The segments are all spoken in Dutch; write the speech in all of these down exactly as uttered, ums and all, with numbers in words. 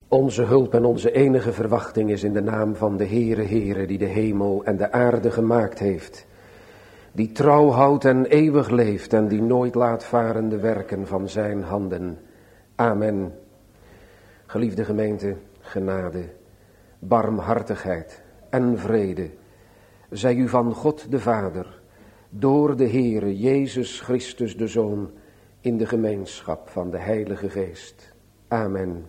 Onze hulp en onze enige verwachting is in de naam van de Heere, Heere, die de hemel en de aarde gemaakt heeft. Die trouw houdt en eeuwig leeft en die nooit laat varen de werken van zijn handen. Amen. Geliefde gemeente, genade, barmhartigheid en vrede zij u van God de Vader, door de Heere Jezus Christus de Zoon, in de gemeenschap van de Heilige Geest. Amen.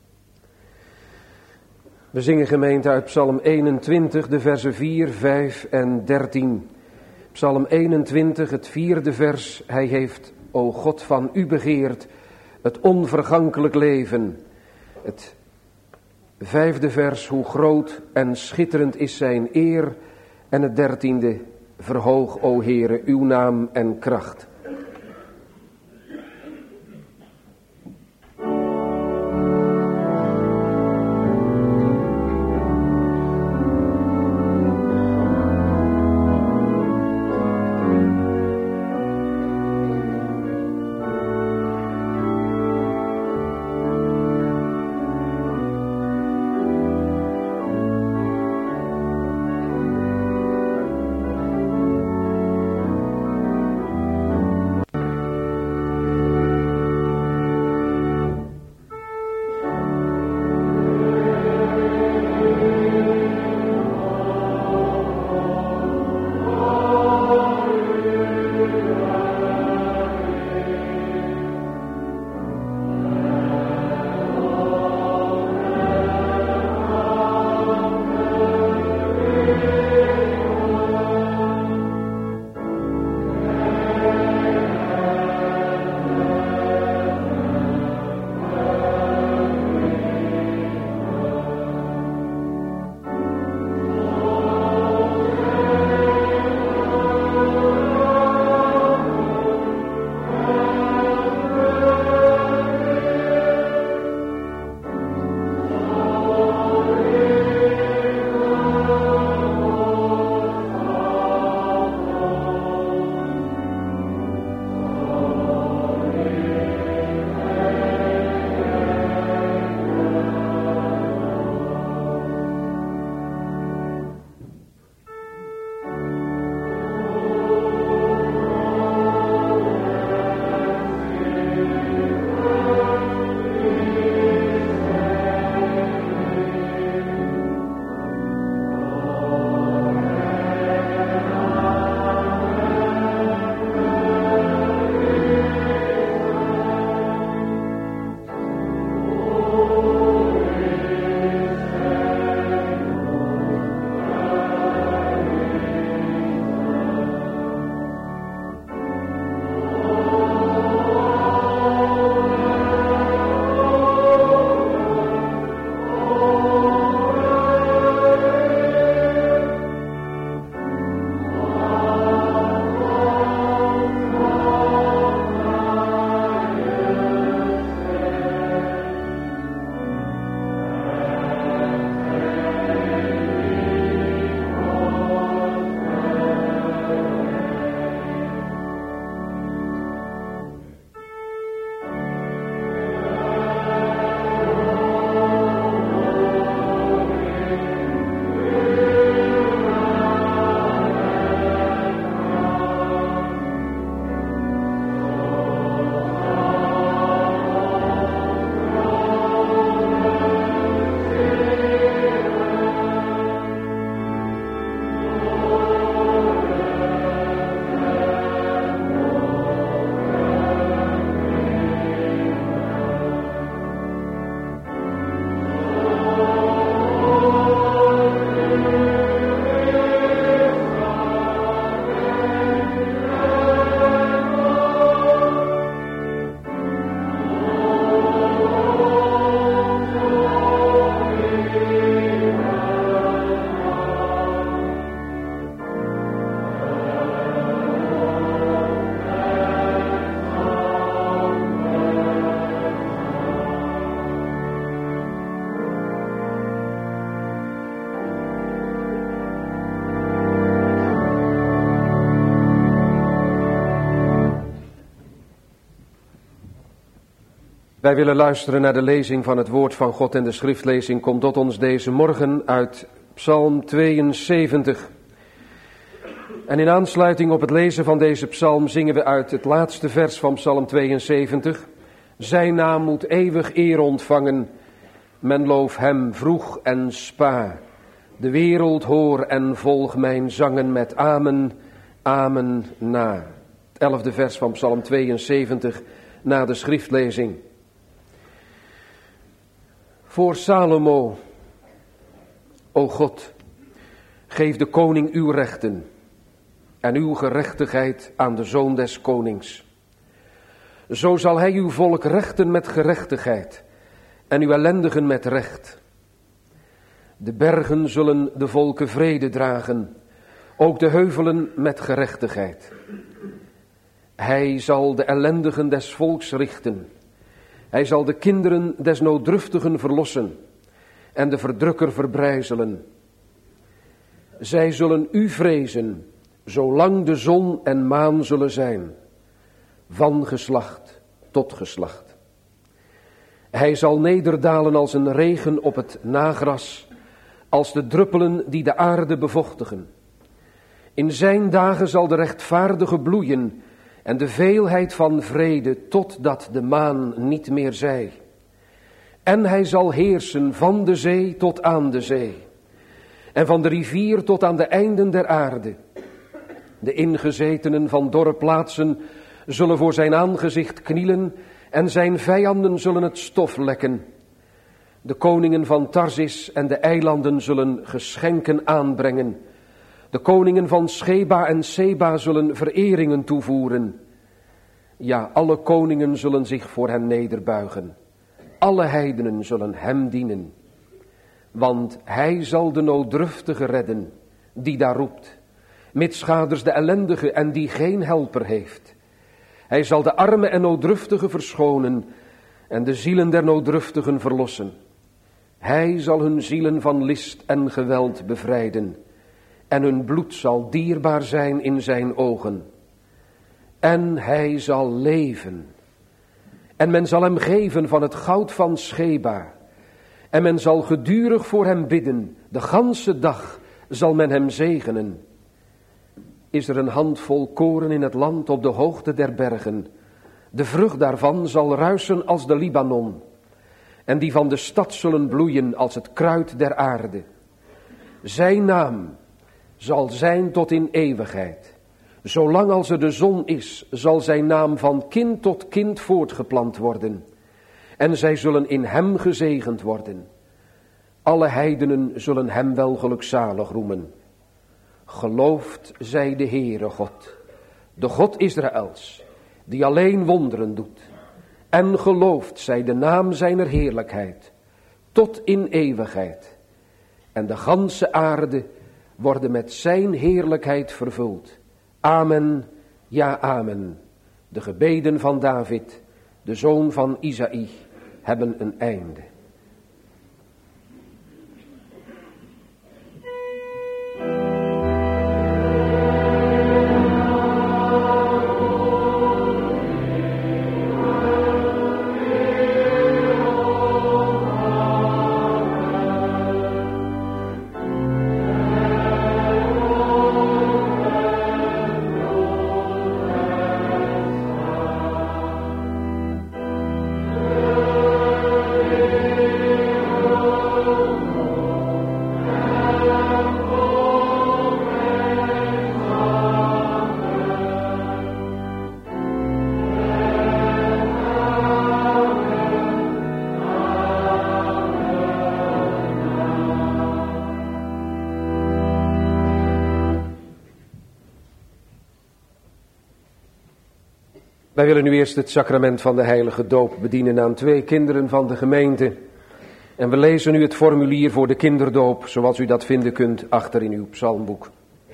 We zingen gemeente uit Psalm eenentwintig, de versen vier, vijf en dertien. Psalm eenentwintig, het vierde vers. Hij heeft, o God, van u begeerd het onvergankelijk leven. Het vijfde vers, hoe groot en schitterend is zijn eer. En het dertiende, verhoog, o Heere, uw naam en kracht. Wij willen luisteren naar de lezing van het woord van God en de schriftlezing komt tot ons deze morgen uit Psalm tweeënzeventig. En in aansluiting op het lezen van deze psalm zingen we uit het laatste vers van Psalm tweeënzeventig. Zijn naam moet eeuwig eer ontvangen, men loof hem vroeg en spa. De wereld hoor en volg mijn zangen met amen, amen na. Het elfde vers van Psalm tweeënzeventig na de schriftlezing. Voor Salomo, o God, geef de koning uw rechten en uw gerechtigheid aan de zoon des konings. Zo zal hij uw volk rechten met gerechtigheid en uw ellendigen met recht. De bergen zullen de volken vrede dragen, ook de heuvelen met gerechtigheid. Hij zal de ellendigen des volks richten. Hij zal de kinderen des nooddruftigen verlossen en de verdrukker verbrijzelen. Zij zullen u vrezen, zolang de zon en maan zullen zijn, van geslacht tot geslacht. Hij zal nederdalen als een regen op het nagras, als de druppelen die de aarde bevochtigen. In zijn dagen zal de rechtvaardige bloeien en de veelheid van vrede totdat de maan niet meer zij. En hij zal heersen van de zee tot aan de zee en van de rivier tot aan de einden der aarde. De ingezetenen van dorre plaatsen zullen voor zijn aangezicht knielen en zijn vijanden zullen het stof lekken. De koningen van Tarsis en de eilanden zullen geschenken aanbrengen. De koningen van Sheba en Seba zullen vereringen toevoeren. Ja, alle koningen zullen zich voor hen nederbuigen. Alle heidenen zullen hem dienen. Want hij zal de nooddruftige redden, die daar roept. Mitschaders de ellendige en die geen helper heeft. Hij zal de arme en nooddruftige verschonen en de zielen der nooddruftigen verlossen. Hij zal hun zielen van list en geweld bevrijden. En hun bloed zal dierbaar zijn in zijn ogen. En hij zal leven. En men zal hem geven van het goud van Sheba. En men zal gedurig voor hem bidden. De ganse dag zal men hem zegenen. Is er een handvol koren in het land op de hoogte der bergen. De vrucht daarvan zal ruisen als de Libanon. En die van de stad zullen bloeien als het kruid der aarde. Zijn naam zal zijn tot in eeuwigheid. Zolang als er de zon is, zal zijn naam van kind tot kind voortgeplant worden. En zij zullen in hem gezegend worden. Alle heidenen zullen hem wel gelukzalig roemen. Geloofd zij de Heere God, de God Israëls, die alleen wonderen doet. En geloofd zij de naam zijner heerlijkheid, tot in eeuwigheid. En de ganse aarde worden met zijn heerlijkheid vervuld. Amen, ja amen. De gebeden van David, de zoon van Isaï, hebben een einde. Wij willen nu eerst het sacrament van de heilige doop bedienen aan twee kinderen van de gemeente. En we lezen nu het formulier voor de kinderdoop, zoals u dat vinden kunt achter in uw psalmboek.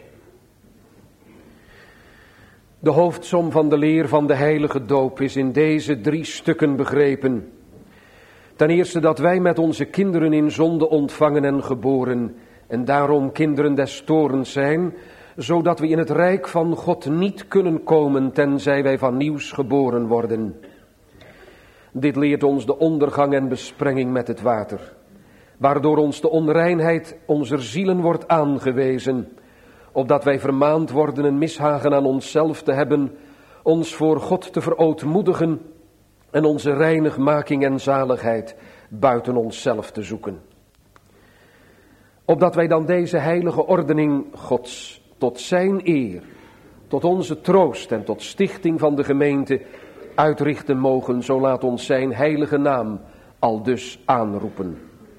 De hoofdsom van de leer van de heilige doop is in deze drie stukken begrepen. Ten eerste dat wij met onze kinderen in zonde ontvangen en geboren en daarom kinderen des toorns zijn, zodat we in het rijk van God niet kunnen komen tenzij wij van nieuws geboren worden. Dit leert ons de ondergang en besprenging met het water, waardoor ons de onreinheid onze zielen wordt aangewezen, opdat wij vermaand worden een mishagen aan onszelf te hebben, ons voor God te verootmoedigen en onze reinigmaking en zaligheid buiten onszelf te zoeken. Opdat wij dan deze heilige ordening Gods tot zijn eer, tot onze troost en tot stichting van de gemeente uitrichten mogen, zo laat ons zijn heilige naam aldus aanroepen.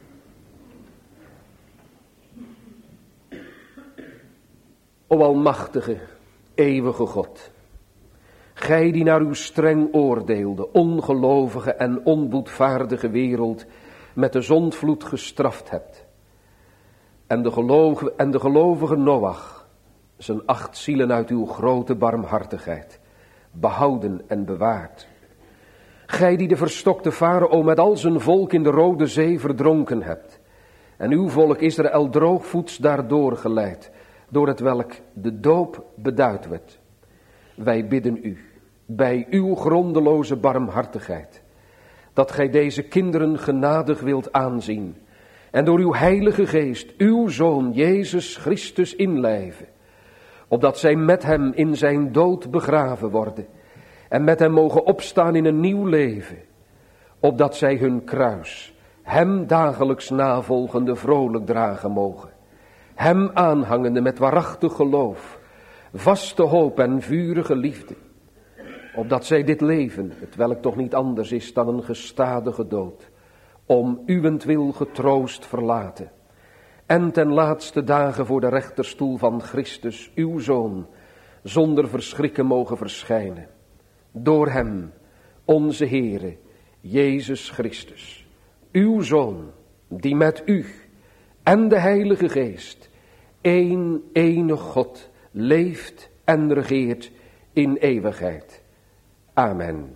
O almachtige, eeuwige God, gij die naar uw streng oordeel de ongelovige en onboedvaardige wereld met de zondvloed gestraft hebt, en de, geloof, en de gelovige Noach, zijn acht zielen uit uw grote barmhartigheid, behouden en bewaard. Gij die de verstokte Farao met al zijn volk in de Rode Zee verdronken hebt, en uw volk Israël droogvoets daardoor geleid, door het welk de doop beduid werd. Wij bidden u, bij uw grondeloze barmhartigheid, dat gij deze kinderen genadig wilt aanzien, en door uw heilige geest, uw Zoon Jezus Christus inlijven, opdat zij met hem in zijn dood begraven worden, en met hem mogen opstaan in een nieuw leven, opdat zij hun kruis, hem dagelijks navolgende vrolijk dragen mogen, hem aanhangende met waarachtig geloof, vaste hoop en vurige liefde, opdat zij dit leven, het welk toch niet anders is dan een gestadige dood, om uwentwil getroost verlaten, en ten laatste dagen voor de rechterstoel van Christus, uw Zoon, zonder verschrikken mogen verschijnen. Door hem, onze Heere, Jezus Christus, uw Zoon, die met u en de Heilige Geest, één enig God, leeft en regeert in eeuwigheid. Amen.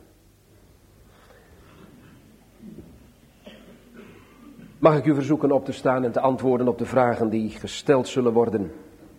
Mag ik u verzoeken op te staan en te antwoorden op de vragen die gesteld zullen worden.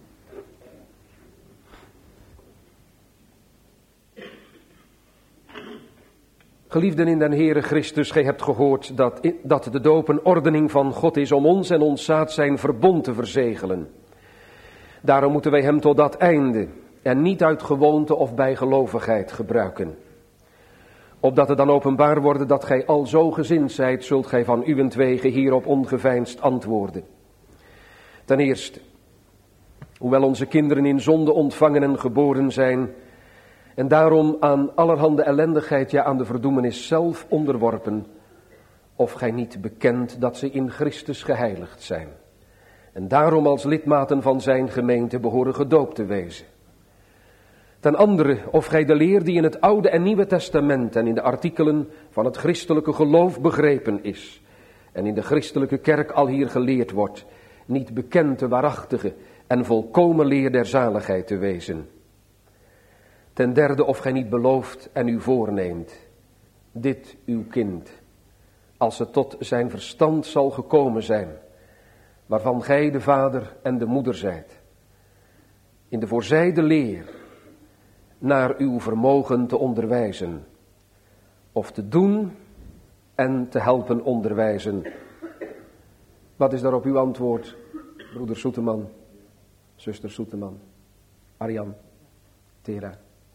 Geliefden in den Heere Christus, gij hebt gehoord dat, dat de doop een ordening van God is om ons en ons zaad zijn verbond te verzegelen. Daarom moeten wij hem tot dat einde en niet uit gewoonte of bijgelovigheid gebruiken. Opdat het dan openbaar worden dat gij al zo gezind zijt, zult gij van uwentwege hierop ongeveinsd antwoorden. Ten eerste, hoewel onze kinderen in zonde ontvangen en geboren zijn, en daarom aan allerhande ellendigheid, ja aan de verdoemenis zelf onderworpen, of gij niet bekent dat ze in Christus geheiligd zijn, en daarom als lidmaten van zijn gemeente behoren gedoopt te wezen. Ten andere, of gij de leer die in het Oude en Nieuwe Testament en in de artikelen van het christelijke geloof begrepen is, en in de christelijke kerk al hier geleerd wordt, niet bekend de waarachtige en volkomen leer der zaligheid te wezen. Ten derde, of gij niet belooft en u voorneemt, dit uw kind, als het tot zijn verstand zal gekomen zijn, waarvan gij de vader en de moeder zijt, in de voorzijde leer naar uw vermogen te onderwijzen, of te doen en te helpen onderwijzen. Wat is daarop uw antwoord, broeder Soeteman, zuster Soeteman, Arjan, Tera?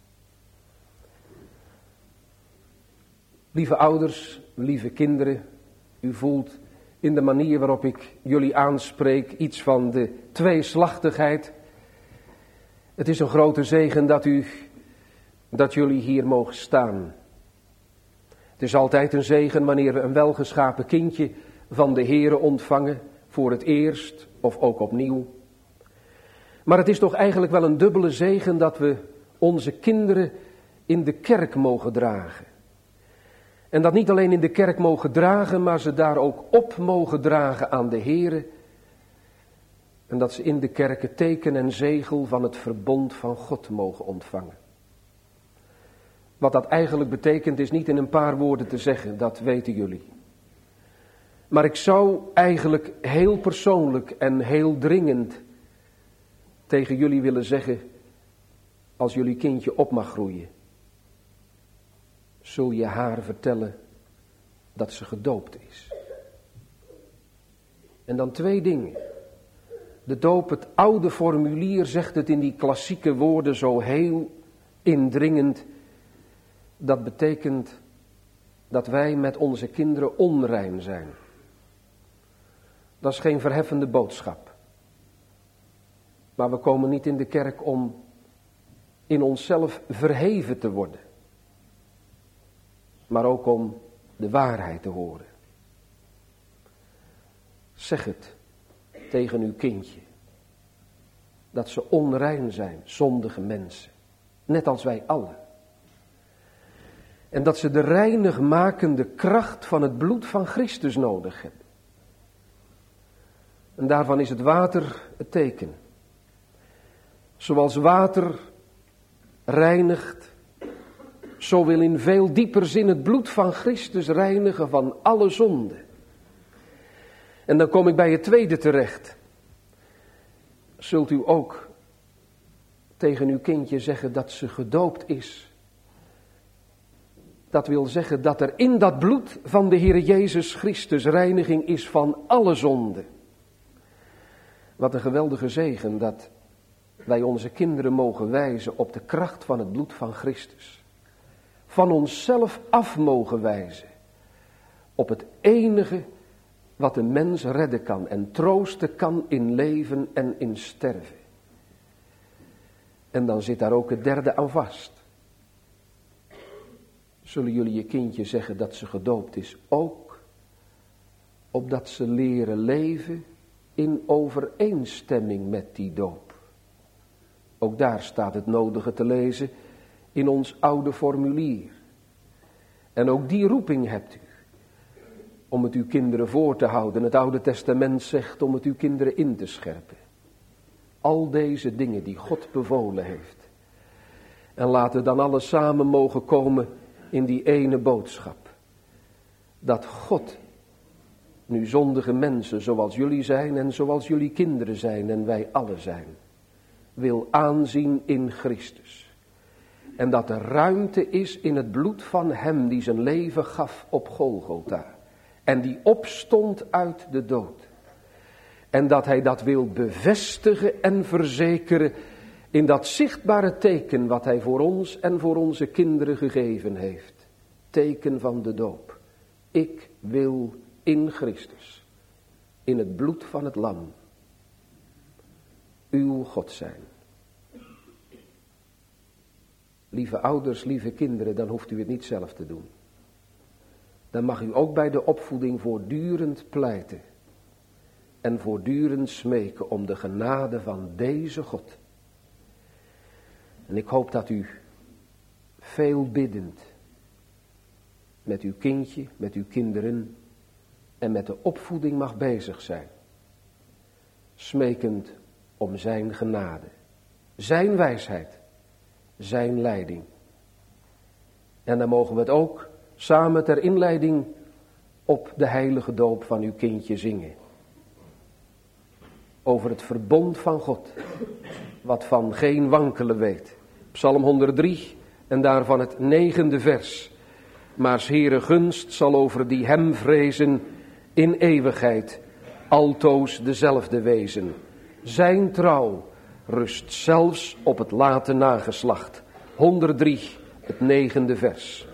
Lieve ouders, lieve kinderen, u voelt in de manier waarop ik jullie aanspreek iets van de tweeslachtigheid. Het is een grote zegen dat u, dat jullie hier mogen staan. Het is altijd een zegen wanneer we een welgeschapen kindje van de Heere ontvangen, voor het eerst of ook opnieuw. Maar het is toch eigenlijk wel een dubbele zegen dat we onze kinderen in de kerk mogen dragen. En dat niet alleen in de kerk mogen dragen, maar ze daar ook op mogen dragen aan de Heere. En dat ze in de kerk het teken en zegel van het verbond van God mogen ontvangen. Wat dat eigenlijk betekent is niet in een paar woorden te zeggen, dat weten jullie. Maar ik zou eigenlijk heel persoonlijk en heel dringend tegen jullie willen zeggen, als jullie kindje op mag groeien, zul je haar vertellen dat ze gedoopt is. En dan twee dingen. De doop, het oude formulier zegt het in die klassieke woorden zo heel indringend. Dat betekent dat wij met onze kinderen onrein zijn. Dat is geen verheffende boodschap. Maar we komen niet in de kerk om in onszelf verheven te worden. Maar ook om de waarheid te horen. Zeg het tegen uw kindje. Dat ze onrein zijn, zondige mensen. Net als wij allen. En dat ze de reinigmakende kracht van het bloed van Christus nodig hebben. En daarvan is het water het teken. Zoals water reinigt, zo wil in veel dieper zin het bloed van Christus reinigen van alle zonde. En dan kom ik bij het tweede terecht. Zult u ook tegen uw kindje zeggen dat ze gedoopt is? Dat wil zeggen dat er in dat bloed van de Heer Jezus Christus reiniging is van alle zonde. Wat een geweldige zegen dat wij onze kinderen mogen wijzen op de kracht van het bloed van Christus. Van onszelf af mogen wijzen op het enige wat een mens redden kan en troosten kan in leven en in sterven. En dan zit daar ook het derde aan vast. Zullen jullie je kindje zeggen dat ze gedoopt is? Ook opdat ze leren leven in overeenstemming met die doop. Ook daar staat het nodige te lezen in ons oude formulier. En ook die roeping hebt u. Om het uw kinderen voor te houden. Het Oude Testament zegt om het uw kinderen in te scherpen. Al deze dingen die God bevolen heeft. En laten dan alles samen mogen komen in die ene boodschap. Dat God nu zondige mensen zoals jullie zijn en zoals jullie kinderen zijn en wij alle zijn. Wil aanzien in Christus. En dat er ruimte is in het bloed van hem die zijn leven gaf op Golgotha. En die opstond uit de dood. En dat hij dat wil bevestigen en verzekeren in dat zichtbare teken wat hij voor ons en voor onze kinderen gegeven heeft. Teken van de doop. Ik wil in Christus, in het bloed van het lam, uw God zijn. Lieve ouders, lieve kinderen, dan hoeft u het niet zelf te doen. Dan mag u ook bij de opvoeding voortdurend pleiten. En voortdurend smeken om de genade van deze God. En ik hoop dat u veel biddend met uw kindje, met uw kinderen en met de opvoeding mag bezig zijn. Smekend om zijn genade, zijn wijsheid, zijn leiding. En dan mogen we het ook samen ter inleiding op de heilige doop van uw kindje zingen. Over het verbond van God, wat van geen wankelen weet. Psalm honderddrie en daarvan het negende vers. Maar 's Heere gunst zal over die hem vrezen in eeuwigheid altoos dezelfde wezen. Zijn trouw rust zelfs op het late nageslacht. honderddrie, het negende vers.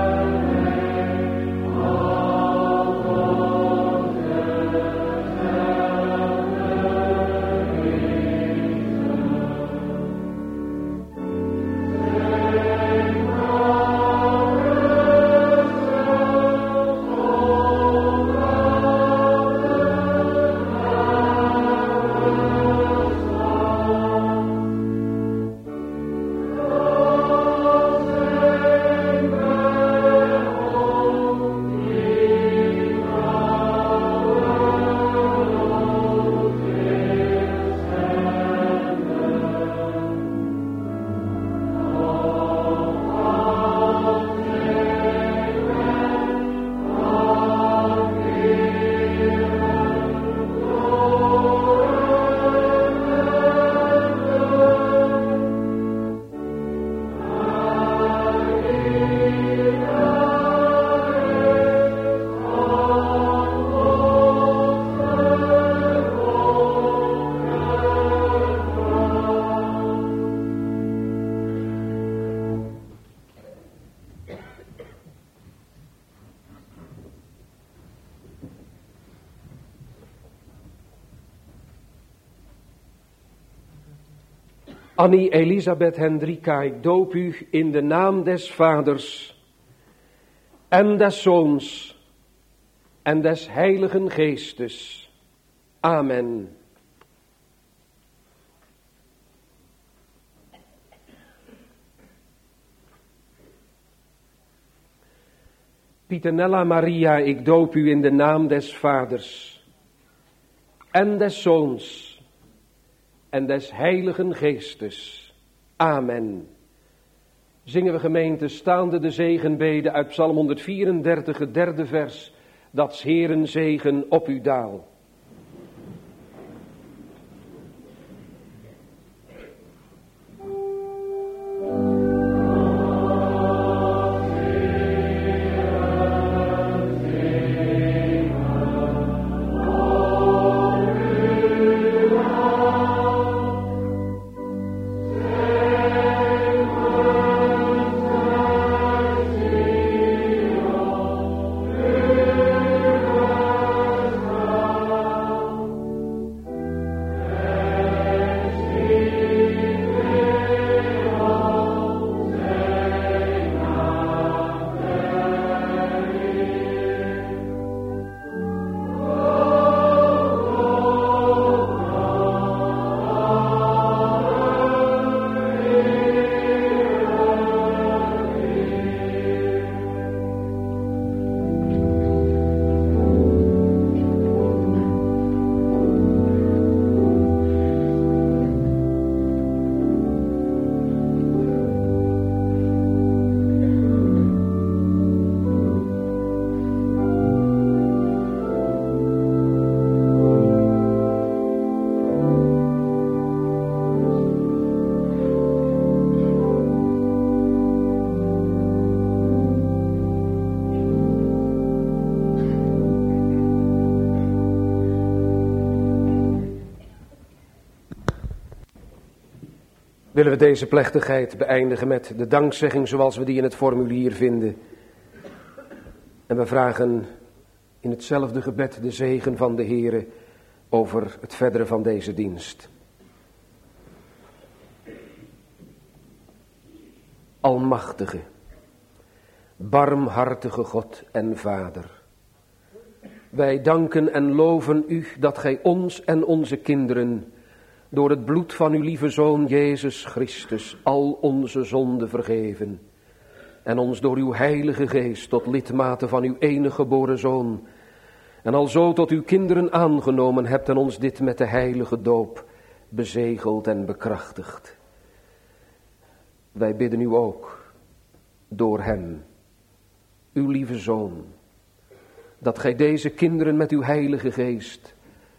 Oh Annie Elisabeth Hendrika, ik doop u in de naam des Vaders en des Zoons en des Heiligen Geestes. Amen. Pieternella Maria, ik doop u in de naam des Vaders en des Zoons en des Heiligen Geestes. Amen. Zingen we gemeente staande de zegenbede uit Psalm honderdvierendertig, het derde vers, dat 's Heeren zegen op u daal. Willen we deze plechtigheid beëindigen met de dankzegging zoals we die in het formulier vinden. En we vragen in hetzelfde gebed de zegen van de Heere over het verdere van deze dienst. Almachtige, barmhartige God en Vader. Wij danken en loven u dat gij ons en onze kinderen door het bloed van uw lieve Zoon Jezus Christus al onze zonden vergeven. En ons door uw heilige geest tot lidmaten van uw enige geboren Zoon. En alzo tot uw kinderen aangenomen hebt en ons dit met de heilige doop bezegeld en bekrachtigd. Wij bidden u ook door hem, uw lieve Zoon, dat gij deze kinderen met uw heilige geest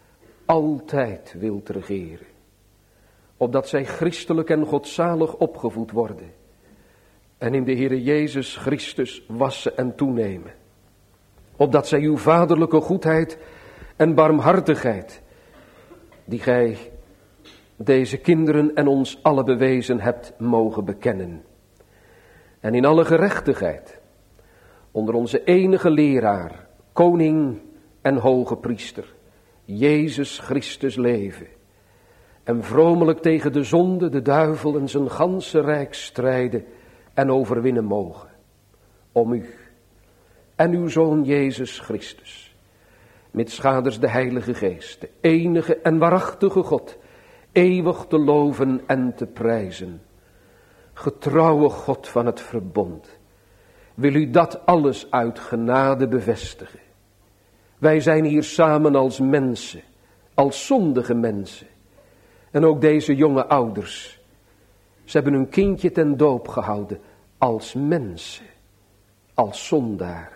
altijd wilt regeren. Opdat zij christelijk en godzalig opgevoed worden. En in de Heere Jezus Christus wassen en toenemen. Opdat zij uw vaderlijke goedheid en barmhartigheid, die gij deze kinderen en ons alle bewezen hebt, mogen bekennen. En in alle gerechtigheid, onder onze enige leraar, koning en hoge priester, Jezus Christus leven. En vromelijk tegen de zonde, de duivel en zijn ganse rijk strijden en overwinnen mogen. Om u en uw Zoon Jezus Christus, mitschaders de Heilige Geest, de enige en waarachtige God, eeuwig te loven en te prijzen. Getrouwe God van het verbond, wil u dat alles uit genade bevestigen. Wij zijn hier samen als mensen, als zondige mensen. En ook deze jonge ouders, ze hebben hun kindje ten doop gehouden als mensen, als zondaren.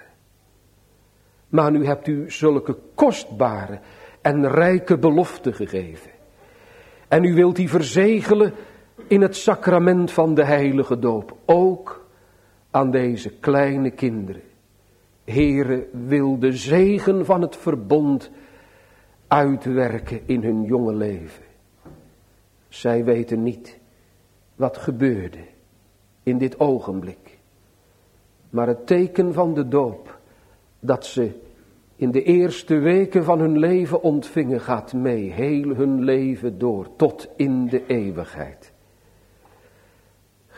Maar nu hebt u zulke kostbare en rijke beloften gegeven. En u wilt die verzegelen in het sacrament van de heilige doop, ook aan deze kleine kinderen. Heere, wil de zegen van het verbond uitwerken in hun jonge leven. Zij weten niet wat gebeurde in dit ogenblik. Maar het teken van de doop dat ze in de eerste weken van hun leven ontvingen gaat mee, heel hun leven door, tot in de eeuwigheid.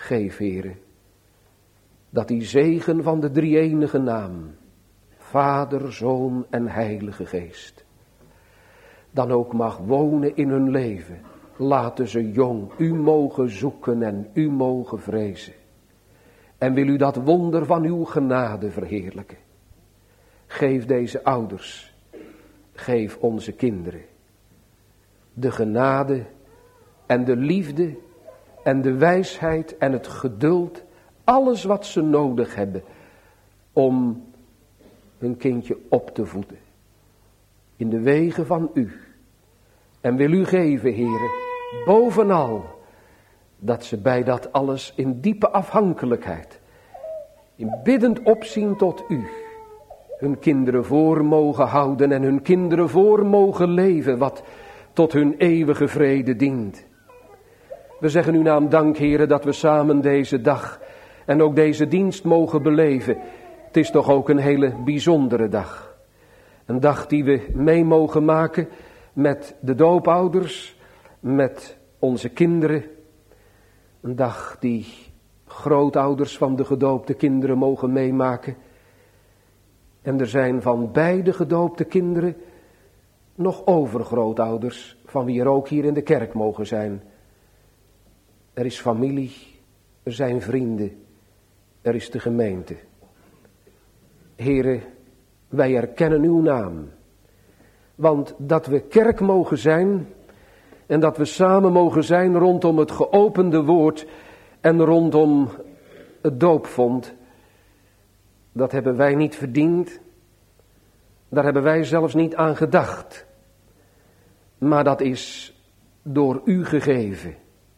Geef, Heere, dat die zegen van de drie-enige naam, Vader, Zoon en Heilige Geest, dan ook mag wonen in hun leven. Laten ze jong u mogen zoeken en u mogen vrezen. En wil u dat wonder van uw genade verheerlijken. Geef deze ouders, geef onze kinderen de genade en de liefde en de wijsheid en het geduld, alles wat ze nodig hebben om hun kindje op te voeden in de wegen van u. En wil u geven, Heere, bovenal, dat ze bij dat alles in diepe afhankelijkheid, in biddend opzien tot u, hun kinderen voor mogen houden en hun kinderen voor mogen leven, wat tot hun eeuwige vrede dient. We zeggen uw naam dank, Heere, dat we samen deze dag en ook deze dienst mogen beleven. Het is toch ook een hele bijzondere dag. Een dag die we mee mogen maken met de doopouders, met onze kinderen. Een dag die grootouders van de gedoopte kinderen mogen meemaken. En er zijn van beide gedoopte kinderen nog overgrootouders, van wie er ook hier in de kerk mogen zijn. Er is familie, er zijn vrienden, er is de gemeente. Heere, wij erkennen uw naam. Want dat we kerk mogen zijn en dat we samen mogen zijn rondom het geopende woord en rondom het doopvond, dat hebben wij niet verdiend. Daar hebben wij zelfs niet aan gedacht. Maar dat is door u gegeven.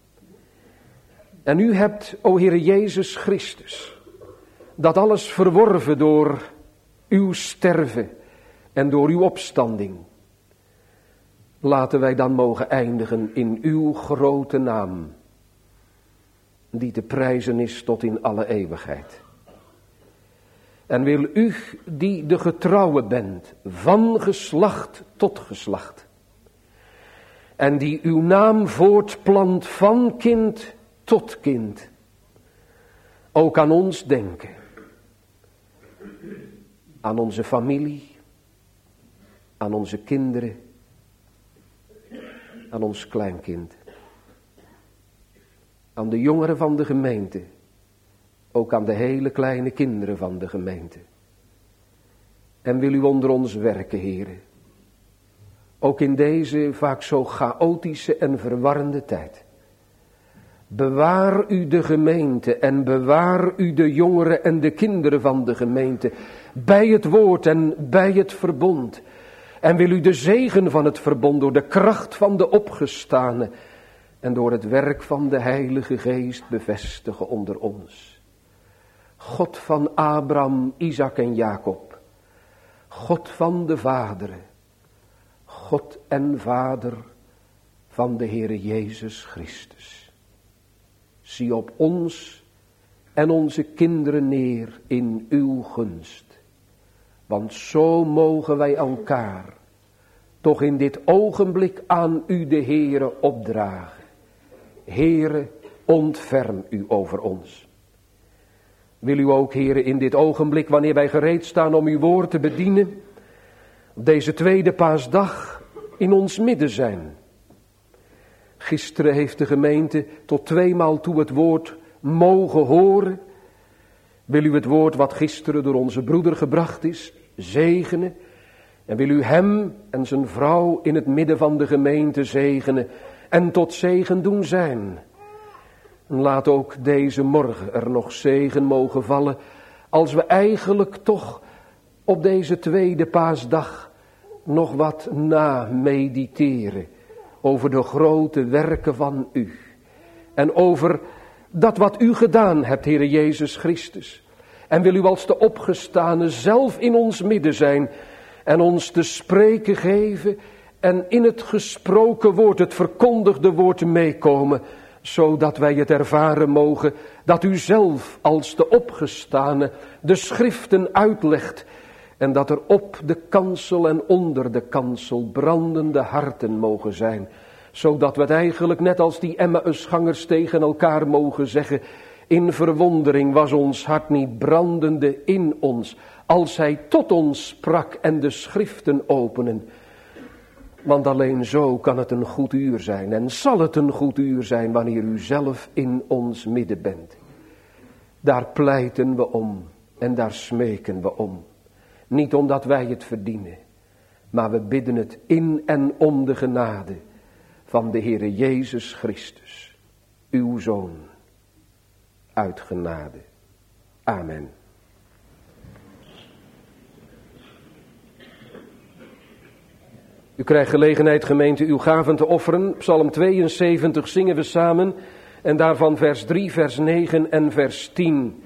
En u hebt, o Heere Jezus Christus, dat alles verworven door uw sterven en door uw opstanding. Laten wij dan mogen eindigen in uw grote naam, die te prijzen is tot in alle eeuwigheid. En wil u, die de getrouwe bent, van geslacht tot geslacht, en die uw naam voortplant van kind tot kind, ook aan ons denken, aan onze familie, aan onze kinderen, aan ons kleinkind, aan de jongeren van de gemeente, ook aan de hele kleine kinderen van de gemeente. En wil u onder ons werken, Heere, ook in deze vaak zo chaotische en verwarrende tijd. Bewaar u de gemeente en bewaar u de jongeren en de kinderen van de gemeente bij het woord en bij het verbond. En wil u de zegen van het verbond door de kracht van de opgestane en door het werk van de Heilige Geest bevestigen onder ons. God van Abraham, Isaac en Jacob. God van de vaderen. God en Vader van de Heere Jezus Christus. Zie op ons en onze kinderen neer in uw gunst. Want zo mogen wij elkaar toch in dit ogenblik aan u de Heere opdragen. Heere, ontferm u over ons. Wil u ook, Heere, in dit ogenblik, wanneer wij gereed staan om uw woord te bedienen, op deze tweede paasdag in ons midden zijn. Gisteren heeft de gemeente tot tweemaal toe het woord mogen horen. Wil u het woord wat gisteren door onze broeder gebracht is, zegenen. En wil u hem en zijn vrouw in het midden van de gemeente zegenen en tot zegen doen zijn. En laat ook deze morgen er nog zegen mogen vallen, als we eigenlijk toch op deze tweede paasdag nog wat na-mediteren over de grote werken van u. En over dat wat u gedaan hebt, Heere Jezus Christus. En wil u als de opgestane zelf in ons midden zijn en ons te spreken geven en in het gesproken woord, het verkondigde woord meekomen, zodat wij het ervaren mogen dat u zelf als de opgestane de schriften uitlegt en dat er op de kansel en onder de kansel brandende harten mogen zijn, zodat we het eigenlijk net als die Emmausgangers tegen elkaar mogen zeggen: In verwondering was ons hart niet brandende in ons, als hij tot ons sprak en de schriften openen. Want alleen zo kan het een goed uur zijn en zal het een goed uur zijn wanneer u zelf in ons midden bent. Daar pleiten we om en daar smeken we om. Niet omdat wij het verdienen, maar we bidden het in en om de genade van de Heere Jezus Christus, uw Zoon, uit genade. Amen. U krijgt gelegenheid, gemeente, uw gaven te offeren. Psalm tweeënzeventig zingen we samen en daarvan vers drie, vers negen en vers tien.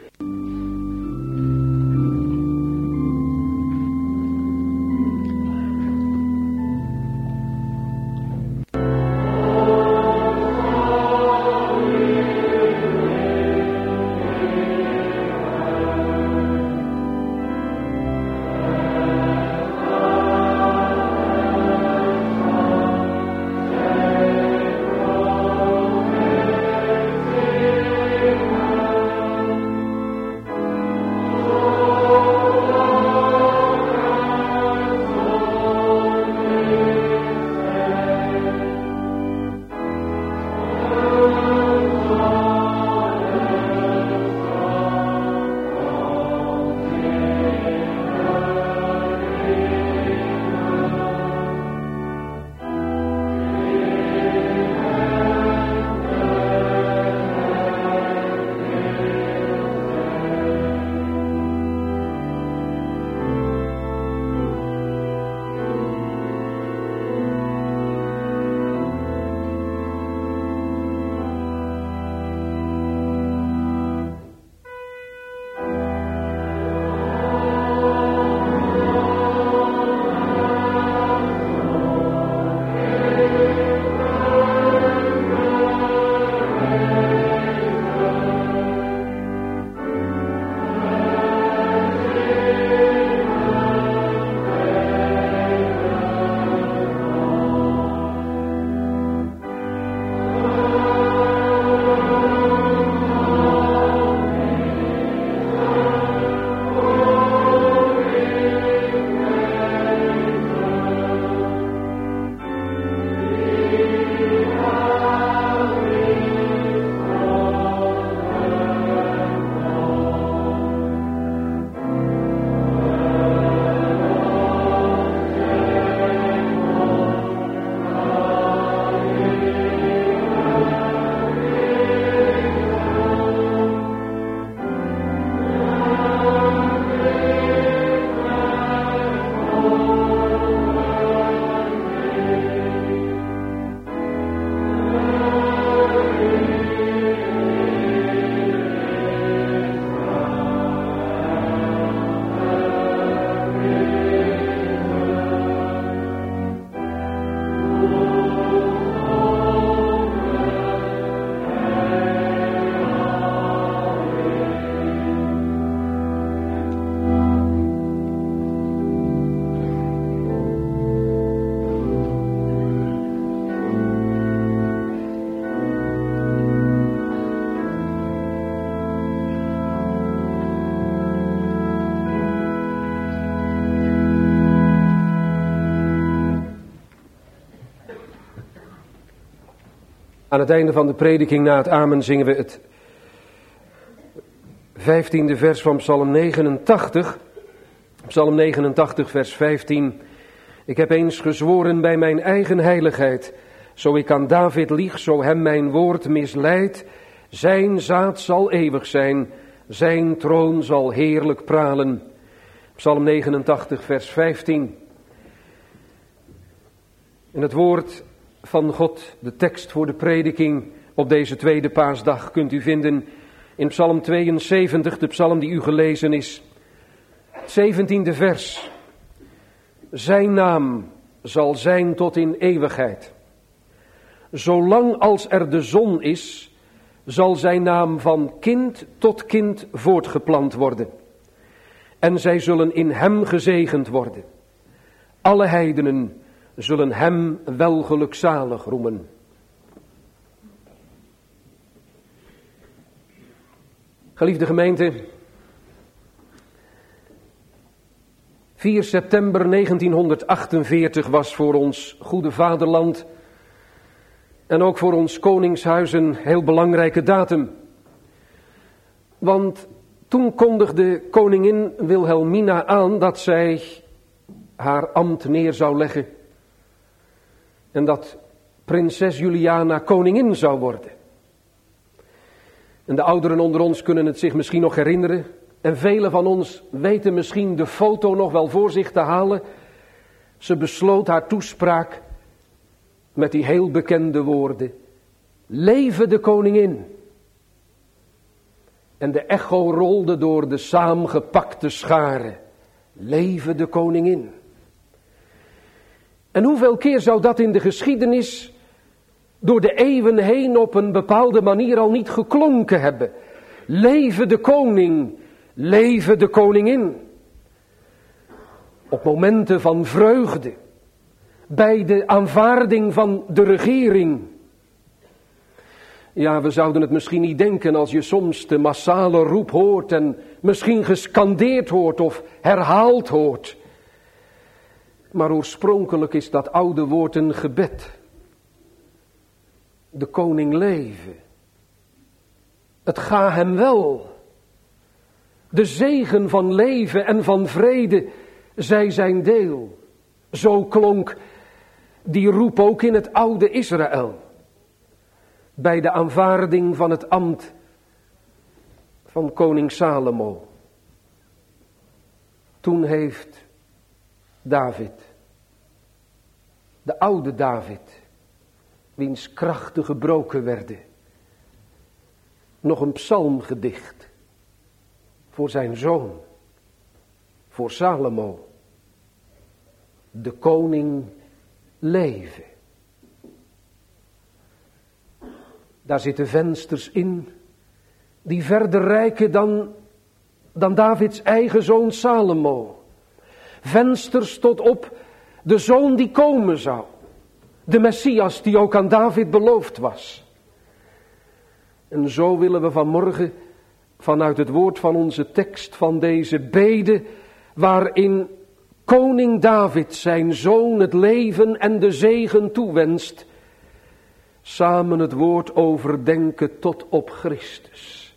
Aan het einde van de prediking na het amen zingen we het vijftiende vers van Psalm negenentachtig. Psalm negenentachtig vers vijftien. Ik heb eens gezworen bij mijn eigen heiligheid, zo ik aan David lieg, zo hem mijn woord misleidt. Zijn zaad zal eeuwig zijn, zijn troon zal heerlijk pralen. Psalm negenentachtig vers vijftien. En het woord van God, de tekst voor de prediking op deze tweede paasdag, kunt u vinden in Psalm tweeënzeventig, de psalm die u gelezen is. Het zeventiende vers. Zijn naam zal zijn tot in eeuwigheid. Zolang als er de zon is, zal zijn naam van kind tot kind voortgeplant worden. En zij zullen in hem gezegend worden. Alle heidenen zullen hem welgelukzalig roemen. Geliefde gemeente, vier september negentienhonderdachtenveertig was voor ons goede vaderland en ook voor ons koningshuis een heel belangrijke datum. Want toen kondigde koningin Wilhelmina aan dat zij haar ambt neer zou leggen en dat prinses Juliana koningin zou worden. En de ouderen onder ons kunnen het zich misschien nog herinneren. En velen van ons weten misschien de foto nog wel voor zich te halen. Ze besloot haar toespraak met die heel bekende woorden. Leve de koningin. En de echo rolde door de saamgepakte scharen. Leve de koningin. En hoeveel keer zou dat in de geschiedenis door de eeuwen heen op een bepaalde manier al niet geklonken hebben. Leve de koning, leve de koningin. Op momenten van vreugde, bij de aanvaarding van de regering. Ja, we zouden het misschien niet denken als je soms de massale roep hoort en misschien gescandeerd hoort of herhaald hoort. Maar oorspronkelijk is dat oude woord een gebed. De koning leven. Het ga hem wel. De zegen van leven en van vrede zij zijn deel. Zo klonk die roep ook in het oude Israël. Bij de aanvaarding van het ambt van koning Salomo. Toen heeft David, de oude David, wiens krachten gebroken werden, nog een psalm gedicht voor zijn zoon, voor Salomo. De koning leven. Daar zitten vensters in die verder reiken dan, dan Davids eigen zoon Salomo. Vensters tot op de zoon die komen zou. De Messias die ook aan David beloofd was. En zo willen we vanmorgen vanuit het woord van onze tekst van deze bede, waarin koning David zijn zoon het leven en de zegen toewenst, samen het woord overdenken tot op Christus.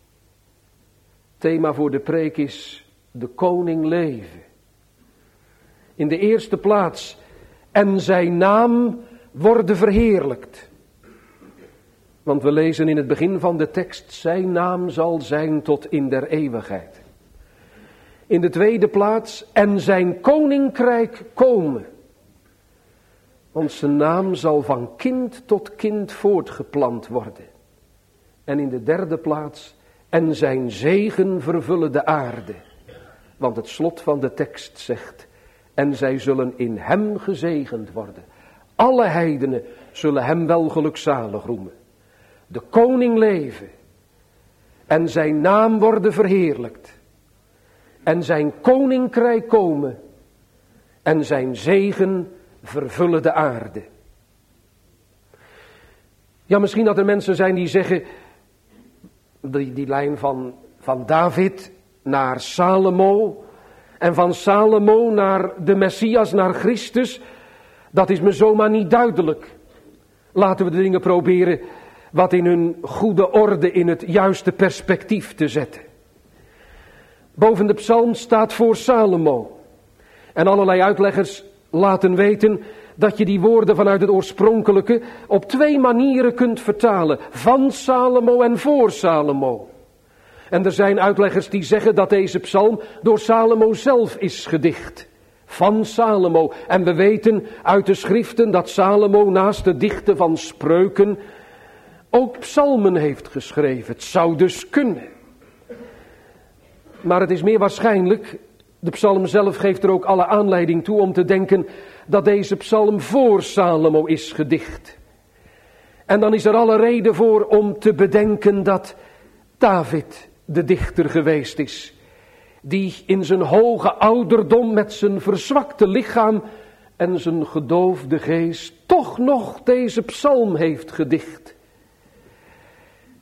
Thema voor de preek is de koning leven. In de eerste plaats, en zijn naam worden verheerlijkt. Want we lezen in het begin van de tekst, zijn naam zal zijn tot in der eeuwigheid. In de tweede plaats, en zijn koninkrijk komen. Want zijn naam zal van kind tot kind voortgeplant worden. En in de derde plaats, en zijn zegen vervullen de aarde. Want het slot van de tekst zegt, en zij zullen in hem gezegend worden. Alle heidenen zullen hem wel gelukzalig roemen. De koning leven. En zijn naam worden verheerlijkt. En zijn koninkrijk komen. En zijn zegen vervullen de aarde. Ja, misschien dat er mensen zijn die zeggen, die, die lijn van, van David naar Salomo, en van Salomo naar de Messias, naar Christus, dat is me zomaar niet duidelijk. Laten we de dingen proberen wat in hun goede orde in het juiste perspectief te zetten. Boven de psalm staat voor Salomo. En allerlei uitleggers laten weten dat je die woorden vanuit het oorspronkelijke op twee manieren kunt vertalen. Van Salomo en voor Salomo. En er zijn uitleggers die zeggen dat deze psalm door Salomo zelf is gedicht. Van Salomo. En we weten uit de schriften dat Salomo naast het dichten van spreuken ook psalmen heeft geschreven. Het zou dus kunnen. Maar het is meer waarschijnlijk, de psalm zelf geeft er ook alle aanleiding toe om te denken dat deze psalm voor Salomo is gedicht. En dan is er alle reden voor om te bedenken dat David de dichter geweest is, die in zijn hoge ouderdom met zijn verzwakte lichaam en zijn gedoofde geest toch nog deze psalm heeft gedicht.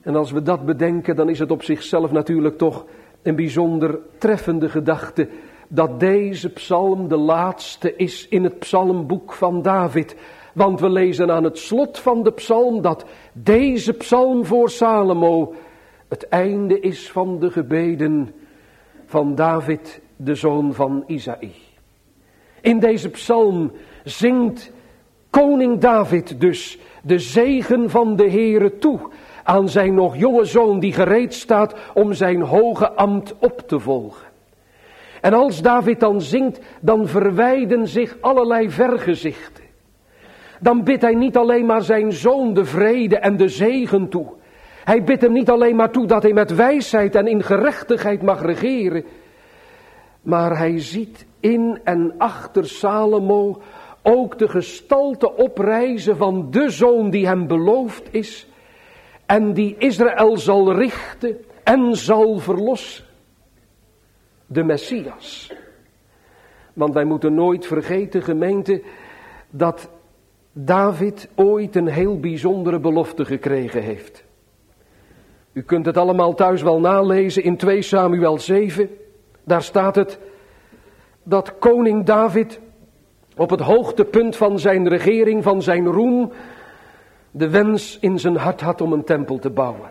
En als we dat bedenken, dan is het op zichzelf natuurlijk toch een bijzonder treffende gedachte dat deze psalm de laatste is in het psalmboek van David. Want we lezen aan het slot van de psalm dat deze psalm voor Salomo het einde is van de gebeden van David, de zoon van Isaï. In deze psalm zingt koning David dus de zegen van de Heere toe aan zijn nog jonge zoon die gereed staat om zijn hoge ambt op te volgen. En als David dan zingt, dan verwijden zich allerlei vergezichten. Dan bidt hij niet alleen maar zijn zoon de vrede en de zegen toe. Hij bidt hem niet alleen maar toe dat hij met wijsheid en in gerechtigheid mag regeren. Maar hij ziet in en achter Salomo ook de gestalte oprijzen van de zoon die hem beloofd is. En die Israël zal richten en zal verlossen. De Messias. Want wij moeten nooit vergeten, gemeente, dat David ooit een heel bijzondere belofte gekregen heeft. U kunt het allemaal thuis wel nalezen in twee Samuel zeven. Daar staat het dat koning David op het hoogtepunt van zijn regering, van zijn roem, de wens in zijn hart had om een tempel te bouwen.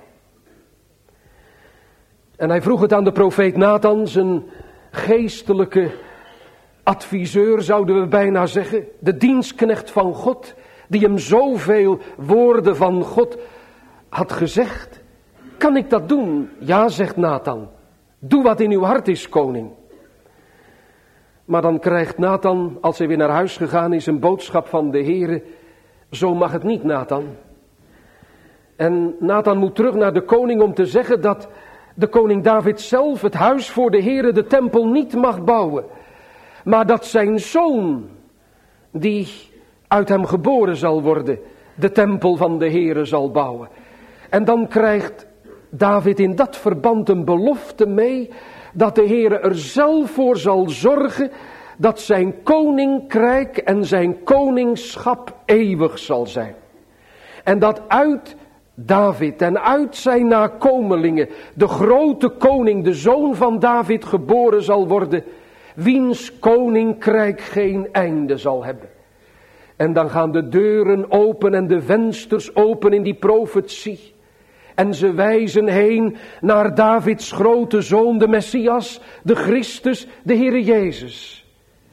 En hij vroeg het aan de profeet Nathan, zijn geestelijke adviseur zouden we bijna zeggen, de dienstknecht van God, die hem zoveel woorden van God had gezegd. Kan ik dat doen? Ja, zegt Nathan. Doe wat in uw hart is, koning. Maar dan krijgt Nathan, als hij weer naar huis gegaan is, een boodschap van de Heere. Zo mag het niet, Nathan. En Nathan moet terug naar de koning om te zeggen dat de koning David zelf het huis voor de Heere, de tempel, niet mag bouwen. Maar dat zijn zoon, die uit hem geboren zal worden, de tempel van de Heere zal bouwen. En dan krijgt David in dat verband een belofte mee dat de Heere er zelf voor zal zorgen dat zijn koninkrijk en zijn koningschap eeuwig zal zijn. En dat uit David en uit zijn nakomelingen de grote koning, de zoon van David, geboren zal worden, wiens koninkrijk geen einde zal hebben. En dan gaan de deuren open en de vensters open in die profetie. En ze wijzen heen naar Davids grote zoon, de Messias, de Christus, de Heere Jezus.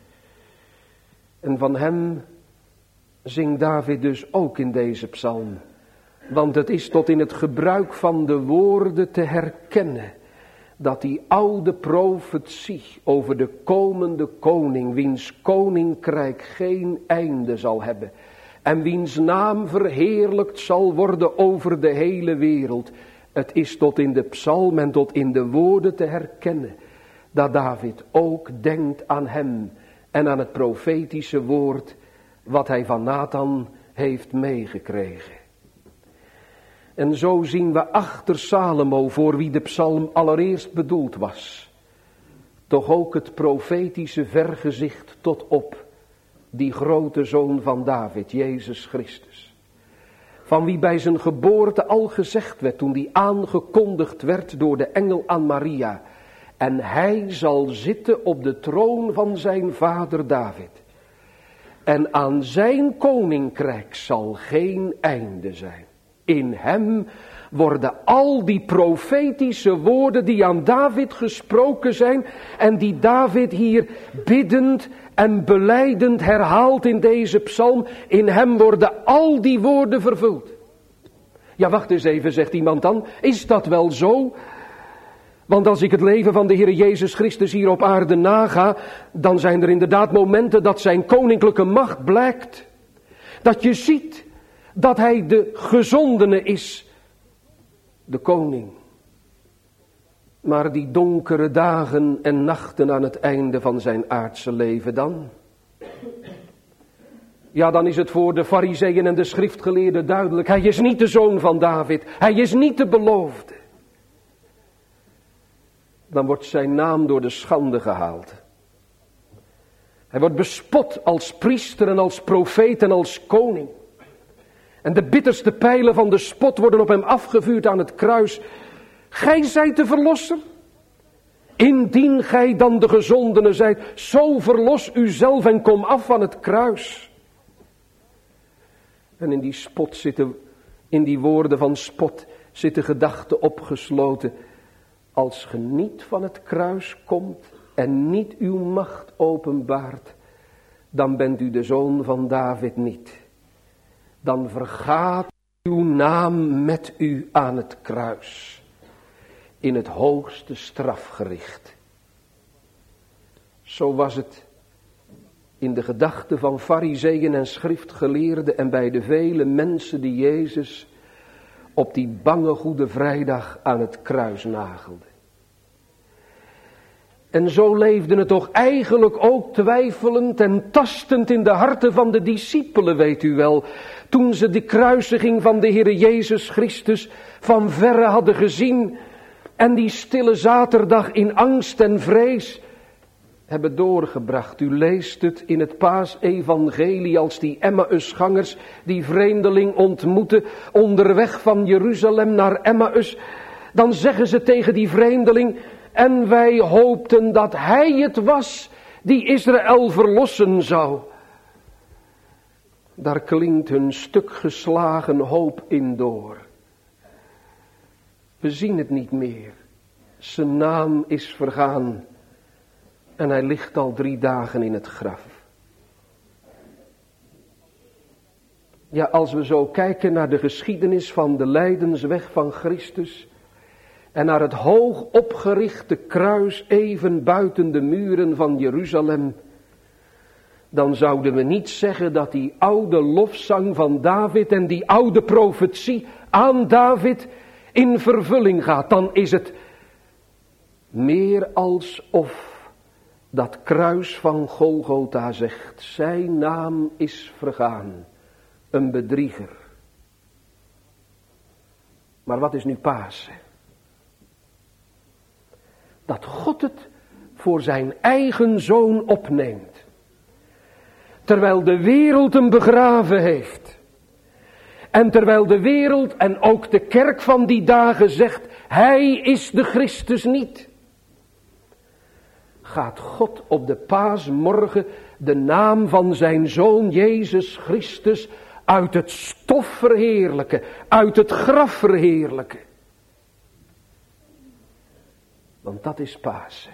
En van hem zingt David dus ook in deze psalm. Want het is tot in het gebruik van de woorden te herkennen dat die oude profetie over de komende koning, wiens koninkrijk geen einde zal hebben en wiens naam verheerlijkt zal worden over de hele wereld. Het is tot in de psalm en tot in de woorden te herkennen dat David ook denkt aan hem en aan het profetische woord wat hij van Nathan heeft meegekregen. En zo zien we achter Salomo, voor wie de psalm allereerst bedoeld was, toch ook het profetische vergezicht tot op die grote zoon van David, Jezus Christus. Van wie bij zijn geboorte al gezegd werd, toen die aangekondigd werd door de engel aan Maria. En hij zal zitten op de troon van zijn vader David. En aan zijn koninkrijk zal geen einde zijn. In hem worden al die profetische woorden die aan David gesproken zijn en die David hier biddend en belijdend herhaalt in deze psalm, in hem worden al die woorden vervuld. Ja, wacht eens even, zegt iemand dan, is dat wel zo? Want als ik het leven van de Heer Jezus Christus hier op aarde naga, dan zijn er inderdaad momenten dat zijn koninklijke macht blijkt. Dat je ziet dat hij de gezondene is, de koning. Maar die donkere dagen en nachten aan het einde van zijn aardse leven dan? Ja, dan is het voor de Farizeeën en de schriftgeleerden duidelijk. Hij is niet de zoon van David. Hij is niet de beloofde. Dan wordt zijn naam door de schande gehaald. Hij wordt bespot als priester en als profeet en als koning. En de bitterste pijlen van de spot worden op hem afgevuurd aan het kruis. Gij zijt de verlosser. Indien gij dan de gezondene zijt, zo verlos uzelf en kom af van het kruis. En in die spot zitten, in die woorden van spot, zit de gedachte opgesloten. Als ge niet van het kruis komt en niet uw macht openbaart, dan bent u de zoon van David niet. Dan vergaat uw naam met u aan het kruis. In het hoogste strafgericht. Zo was het in de gedachten van farizeeën en schriftgeleerden en bij de vele mensen die Jezus op die bange Goede Vrijdag aan het kruis nagelden. En zo leefde het toch eigenlijk ook twijfelend en tastend in de harten van de discipelen, weet u wel. Toen ze de kruisiging van de Heere Jezus Christus van verre hadden gezien en die stille zaterdag in angst en vrees hebben doorgebracht. U leest het in het Paasevangelie als die Emmausgangers die vreemdeling ontmoeten onderweg van Jeruzalem naar Emmaus. Dan zeggen ze tegen die vreemdeling: en wij hoopten dat hij het was die Israël verlossen zou. Daar klinkt hun stuk geslagen hoop in door. We zien het niet meer. Zijn naam is vergaan. En hij ligt al drie dagen in het graf. Ja, als we zo kijken naar de geschiedenis van de lijdensweg van Christus en naar het hoog opgerichte kruis even buiten de muren van Jeruzalem, dan zouden we niet zeggen dat die oude lofzang van David en die oude profetie aan David in vervulling gaat. Dan is het meer alsof dat kruis van Golgotha zegt: zijn naam is vergaan, een bedrieger. Maar wat is nu Pasen? Dat God het voor zijn eigen zoon opneemt. Terwijl de wereld hem begraven heeft. En terwijl de wereld en ook de kerk van die dagen zegt: hij is de Christus niet. Gaat God op de paasmorgen de naam van zijn zoon Jezus Christus uit het stof verheerlijken, uit het graf verheerlijken. Want dat is Pasen.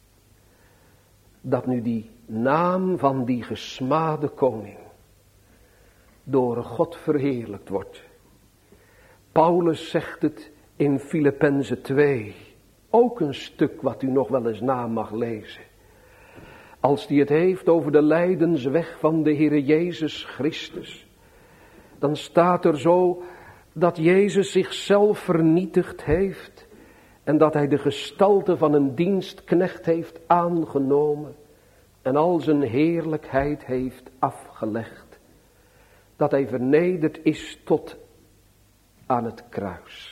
Dat nu die naam van die gesmade koning door God verheerlijkt wordt. Paulus zegt het in Filippenzen twee. Ook een stuk wat u nog wel eens na mag lezen. Als hij het heeft over de lijdensweg van de Heere Jezus Christus. Dan staat er zo dat Jezus zichzelf vernietigd heeft. En dat hij de gestalte van een dienstknecht heeft aangenomen. En al zijn heerlijkheid heeft afgelegd. Dat hij vernederd is tot aan het kruis.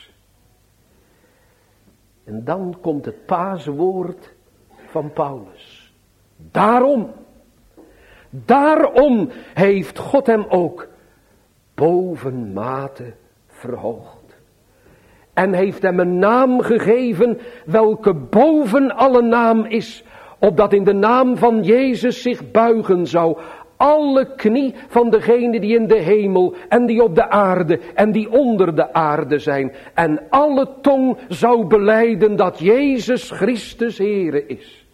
En dan komt het paaswoord van Paulus. Daarom, daarom heeft God hem ook bovenmate verhoogd. En heeft hem een naam gegeven welke boven alle naam is. Opdat in de naam van Jezus zich buigen zou alle knie van degene die in de hemel en die op de aarde en die onder de aarde zijn. En alle tong zou belijden dat Jezus Christus Heere is.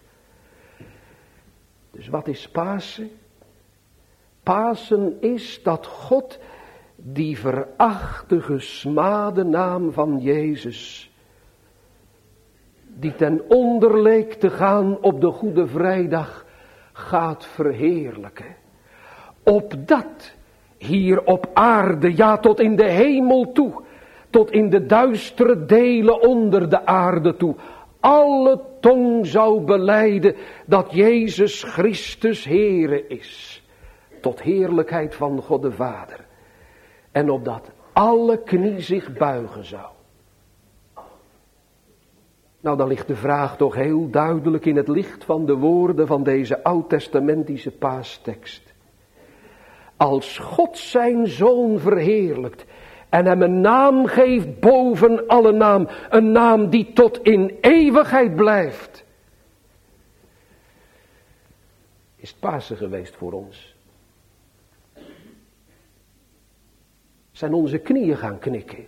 Dus wat is Pasen? Pasen is dat God die verachte gesmade naam van Jezus, die ten onder leek te gaan op de Goede Vrijdag, gaat verheerlijken. Opdat hier op aarde, ja tot in de hemel toe, tot in de duistere delen onder de aarde toe, alle tong zou belijden dat Jezus Christus Heere is. Tot heerlijkheid van God de Vader. En opdat alle knie zich buigen zou. Nou, dan ligt de vraag toch heel duidelijk in het licht van de woorden van deze oud-testamentische paastekst. als God zijn Zoon verheerlijkt en hem een naam geeft boven alle naam, een naam die tot in eeuwigheid blijft. Is het Pasen geweest voor ons? Zijn onze knieën gaan knikken?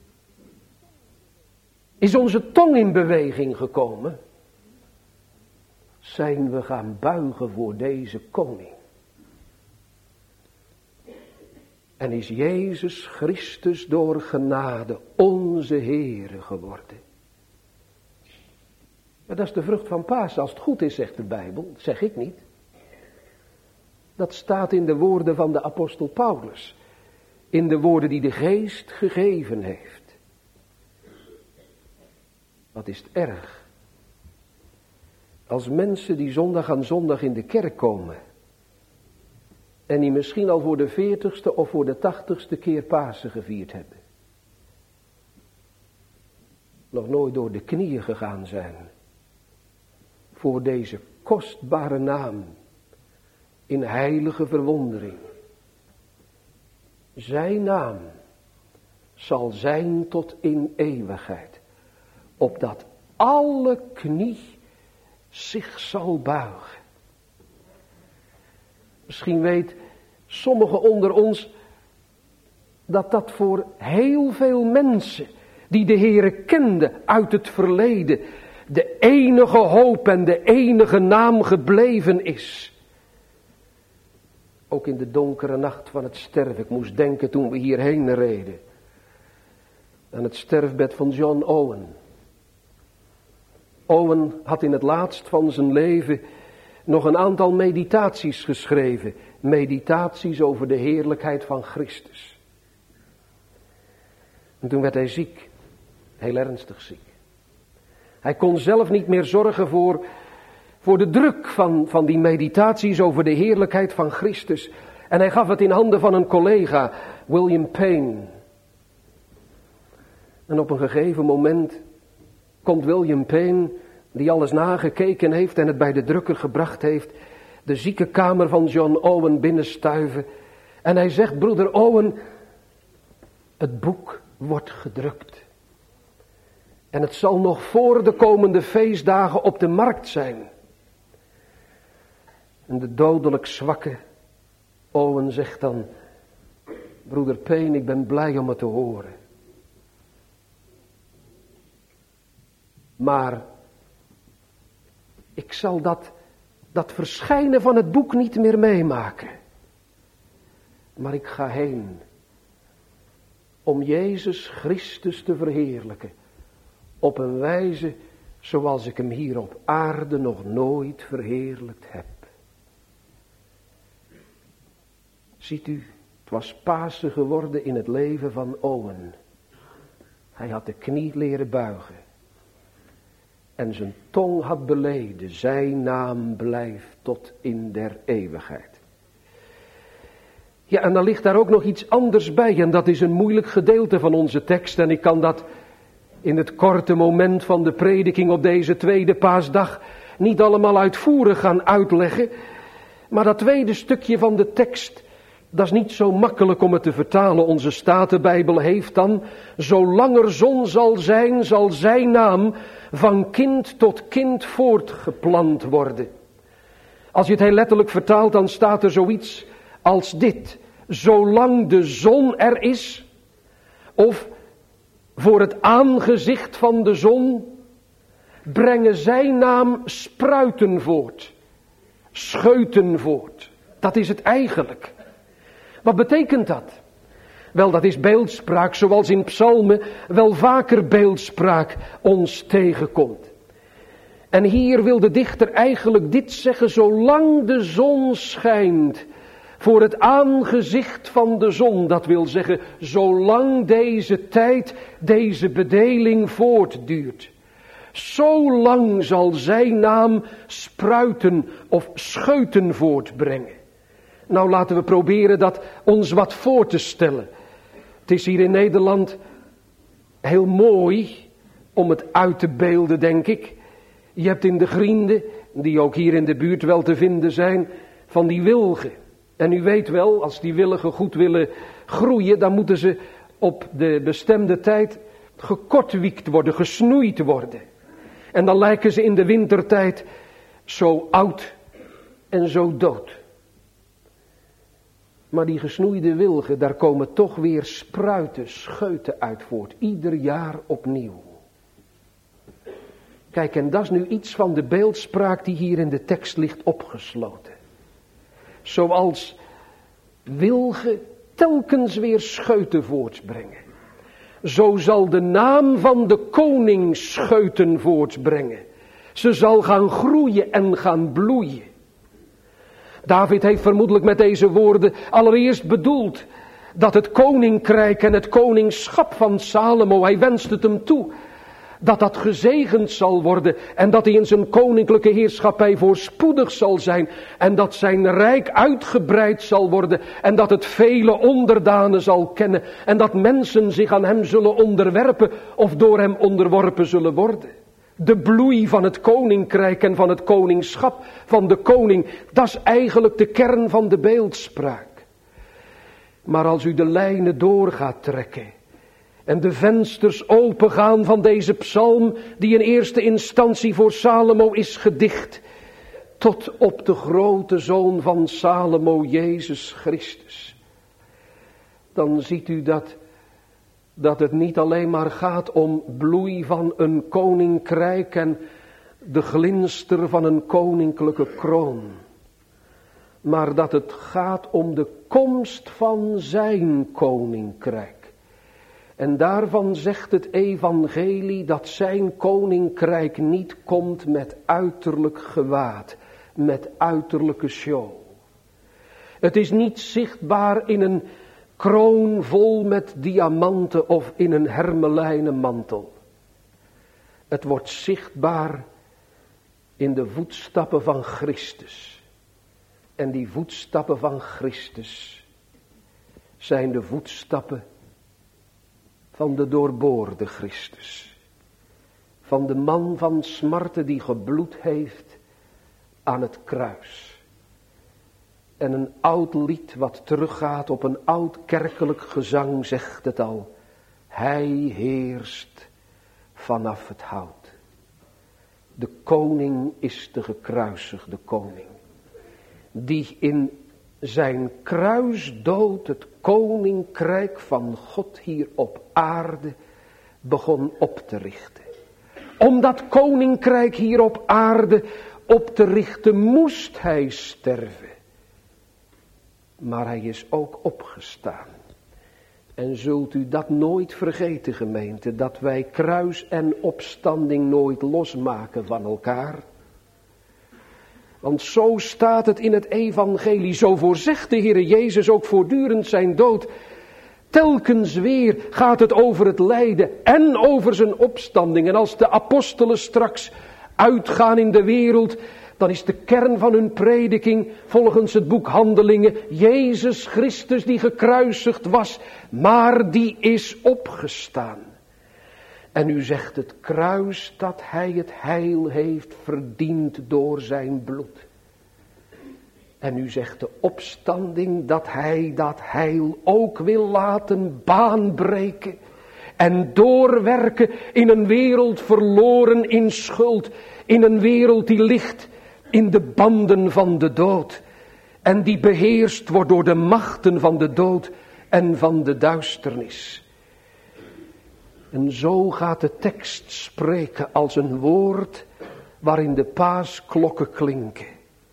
Is onze tong in beweging gekomen? Zijn we gaan buigen voor deze koning? En is Jezus Christus door genade onze Heere geworden? Maar dat is de vrucht van Pasen. Als het goed is, zegt de Bijbel, dat zeg ik niet. Dat staat in de woorden van de apostel Paulus. In de woorden die de Geest gegeven heeft. Wat is het erg. Als mensen die zondag aan zondag in de kerk komen. En die misschien al voor de veertigste of voor de tachtigste keer Pasen gevierd hebben. Nog nooit door de knieën gegaan zijn. Voor deze kostbare naam. In heilige verwondering. Zijn naam zal zijn tot in eeuwigheid. Opdat alle knie zich zal buigen. Misschien weet sommigen onder ons dat dat voor heel veel mensen die de Heere kenden uit het verleden de enige hoop en de enige naam gebleven is. Ook in de donkere nacht van het sterven. Ik moest denken toen we hierheen reden. Aan het sterfbed van John Owen. Owen had in het laatst van zijn leven nog een aantal meditaties geschreven. Meditaties over de heerlijkheid van Christus. En toen werd hij ziek. Heel ernstig ziek. Hij kon zelf niet meer zorgen voor... Voor de druk van, van die meditaties over de heerlijkheid van Christus. En hij gaf het in handen van een collega, William Payne. En op een gegeven moment komt William Payne, die alles nagekeken heeft en het bij de drukker gebracht heeft, de ziekenkamer van John Owen binnenstuiven. En hij zegt, broeder Owen, het boek wordt gedrukt. En het zal nog voor de komende feestdagen op de markt zijn. En de dodelijk zwakke Owen zegt dan, broeder Payne, ik ben blij om het te horen. Maar ik zal dat, dat verschijnen van het boek niet meer meemaken. Maar ik ga heen om Jezus Christus te verheerlijken. Op een wijze zoals ik hem hier op aarde nog nooit verheerlijkt heb. Ziet u, het was Pasen geworden in het leven van Owen. Hij had de knie leren buigen. En zijn tong had beleden, zijn naam blijft tot in der eeuwigheid. Ja, en dan ligt daar ook nog iets anders bij. En dat is een moeilijk gedeelte van onze tekst. En ik kan dat in het korte moment van de prediking op deze tweede paasdag niet allemaal uitvoerig gaan uitleggen. Maar dat tweede stukje van de tekst, dat is niet zo makkelijk om het te vertalen. Onze Statenbijbel heeft dan, zolang er zon zal zijn, zal zijn naam van kind tot kind voortgeplant worden. Als je het heel letterlijk vertaalt, dan staat er zoiets als dit. Zolang de zon er is, of voor het aangezicht van de zon, brengen zijn naam spruiten voort, scheuten voort. Dat is het eigenlijk. Wat betekent dat? Wel, dat is beeldspraak zoals in psalmen wel vaker beeldspraak ons tegenkomt. En hier wil de dichter eigenlijk dit zeggen, zolang de zon schijnt, voor het aangezicht van de zon, dat wil zeggen, zolang deze tijd, deze bedeling voortduurt. Zolang zal zijn naam spruiten of scheuten voortbrengen. Nou, laten we proberen dat ons wat voor te stellen. Het is hier in Nederland heel mooi om het uit te beelden, denk ik. Je hebt in de grienden, die ook hier in de buurt wel te vinden zijn, van die wilgen. En u weet wel, als die willigen goed willen groeien, dan moeten ze op de bestemde tijd gekortwiekt worden, gesnoeid worden. En dan lijken ze in de wintertijd zo oud en zo dood. Maar die gesnoeide wilgen, daar komen toch weer spruiten, scheuten uit voort. Ieder jaar opnieuw. Kijk, en dat is nu iets van de beeldspraak die hier in de tekst ligt opgesloten. Zoals wilgen telkens weer scheuten voortbrengen. Zo zal de naam van de koning scheuten voortbrengen. Ze zal gaan groeien en gaan bloeien. David heeft vermoedelijk met deze woorden allereerst bedoeld dat het koninkrijk en het koningschap van Salomo, hij wenst het hem toe, dat dat gezegend zal worden en dat hij in zijn koninklijke heerschappij voorspoedig zal zijn en dat zijn rijk uitgebreid zal worden en dat het vele onderdanen zal kennen en dat mensen zich aan hem zullen onderwerpen of door hem onderworpen zullen worden. De bloei van het koninkrijk en van het koningschap van de koning, dat is eigenlijk de kern van de beeldspraak. Maar als u de lijnen door gaat trekken en de vensters opengaan van deze psalm die in eerste instantie voor Salomo is gedicht, tot op de grote zoon van Salomo, Jezus Christus, dan ziet u dat, dat het niet alleen maar gaat om bloei van een koninkrijk en de glinster van een koninklijke kroon, maar dat het gaat om de komst van zijn koninkrijk. En daarvan zegt het evangelie dat zijn koninkrijk niet komt met uiterlijk gewaad, met uiterlijke show. Het is niet zichtbaar in een kroon vol met diamanten of in een hermelijnen mantel. Het wordt zichtbaar in de voetstappen van Christus. En die voetstappen van Christus zijn de voetstappen van de doorboorde Christus. Van de man van smarten die gebloed heeft aan het kruis. En een oud lied wat teruggaat op een oud kerkelijk gezang zegt het al. Hij heerst vanaf het hout. De koning is de gekruisigde koning. Die in zijn kruisdood het koninkrijk van God hier op aarde begon op te richten. Om dat koninkrijk hier op aarde op te richten moest hij sterven. Maar hij is ook opgestaan. En zult u dat nooit vergeten, gemeente, dat wij kruis en opstanding nooit losmaken van elkaar. Want zo staat het in het evangelie, zo voorzegt de Heere Jezus ook voortdurend zijn dood. Telkens weer gaat het over het lijden en over zijn opstanding. En als de apostelen straks uitgaan in de wereld, dan is de kern van hun prediking volgens het boek Handelingen Jezus Christus die gekruisigd was, maar die is opgestaan. En u zegt het kruis dat hij het heil heeft verdiend door zijn bloed. En u zegt de opstanding dat hij dat heil ook wil laten baanbreken. En doorwerken in een wereld verloren in schuld. In een wereld die ligt in de banden van de dood. En die beheerst wordt door de machten van de dood en van de duisternis. En zo gaat de tekst spreken als een woord waarin de paasklokken klinken.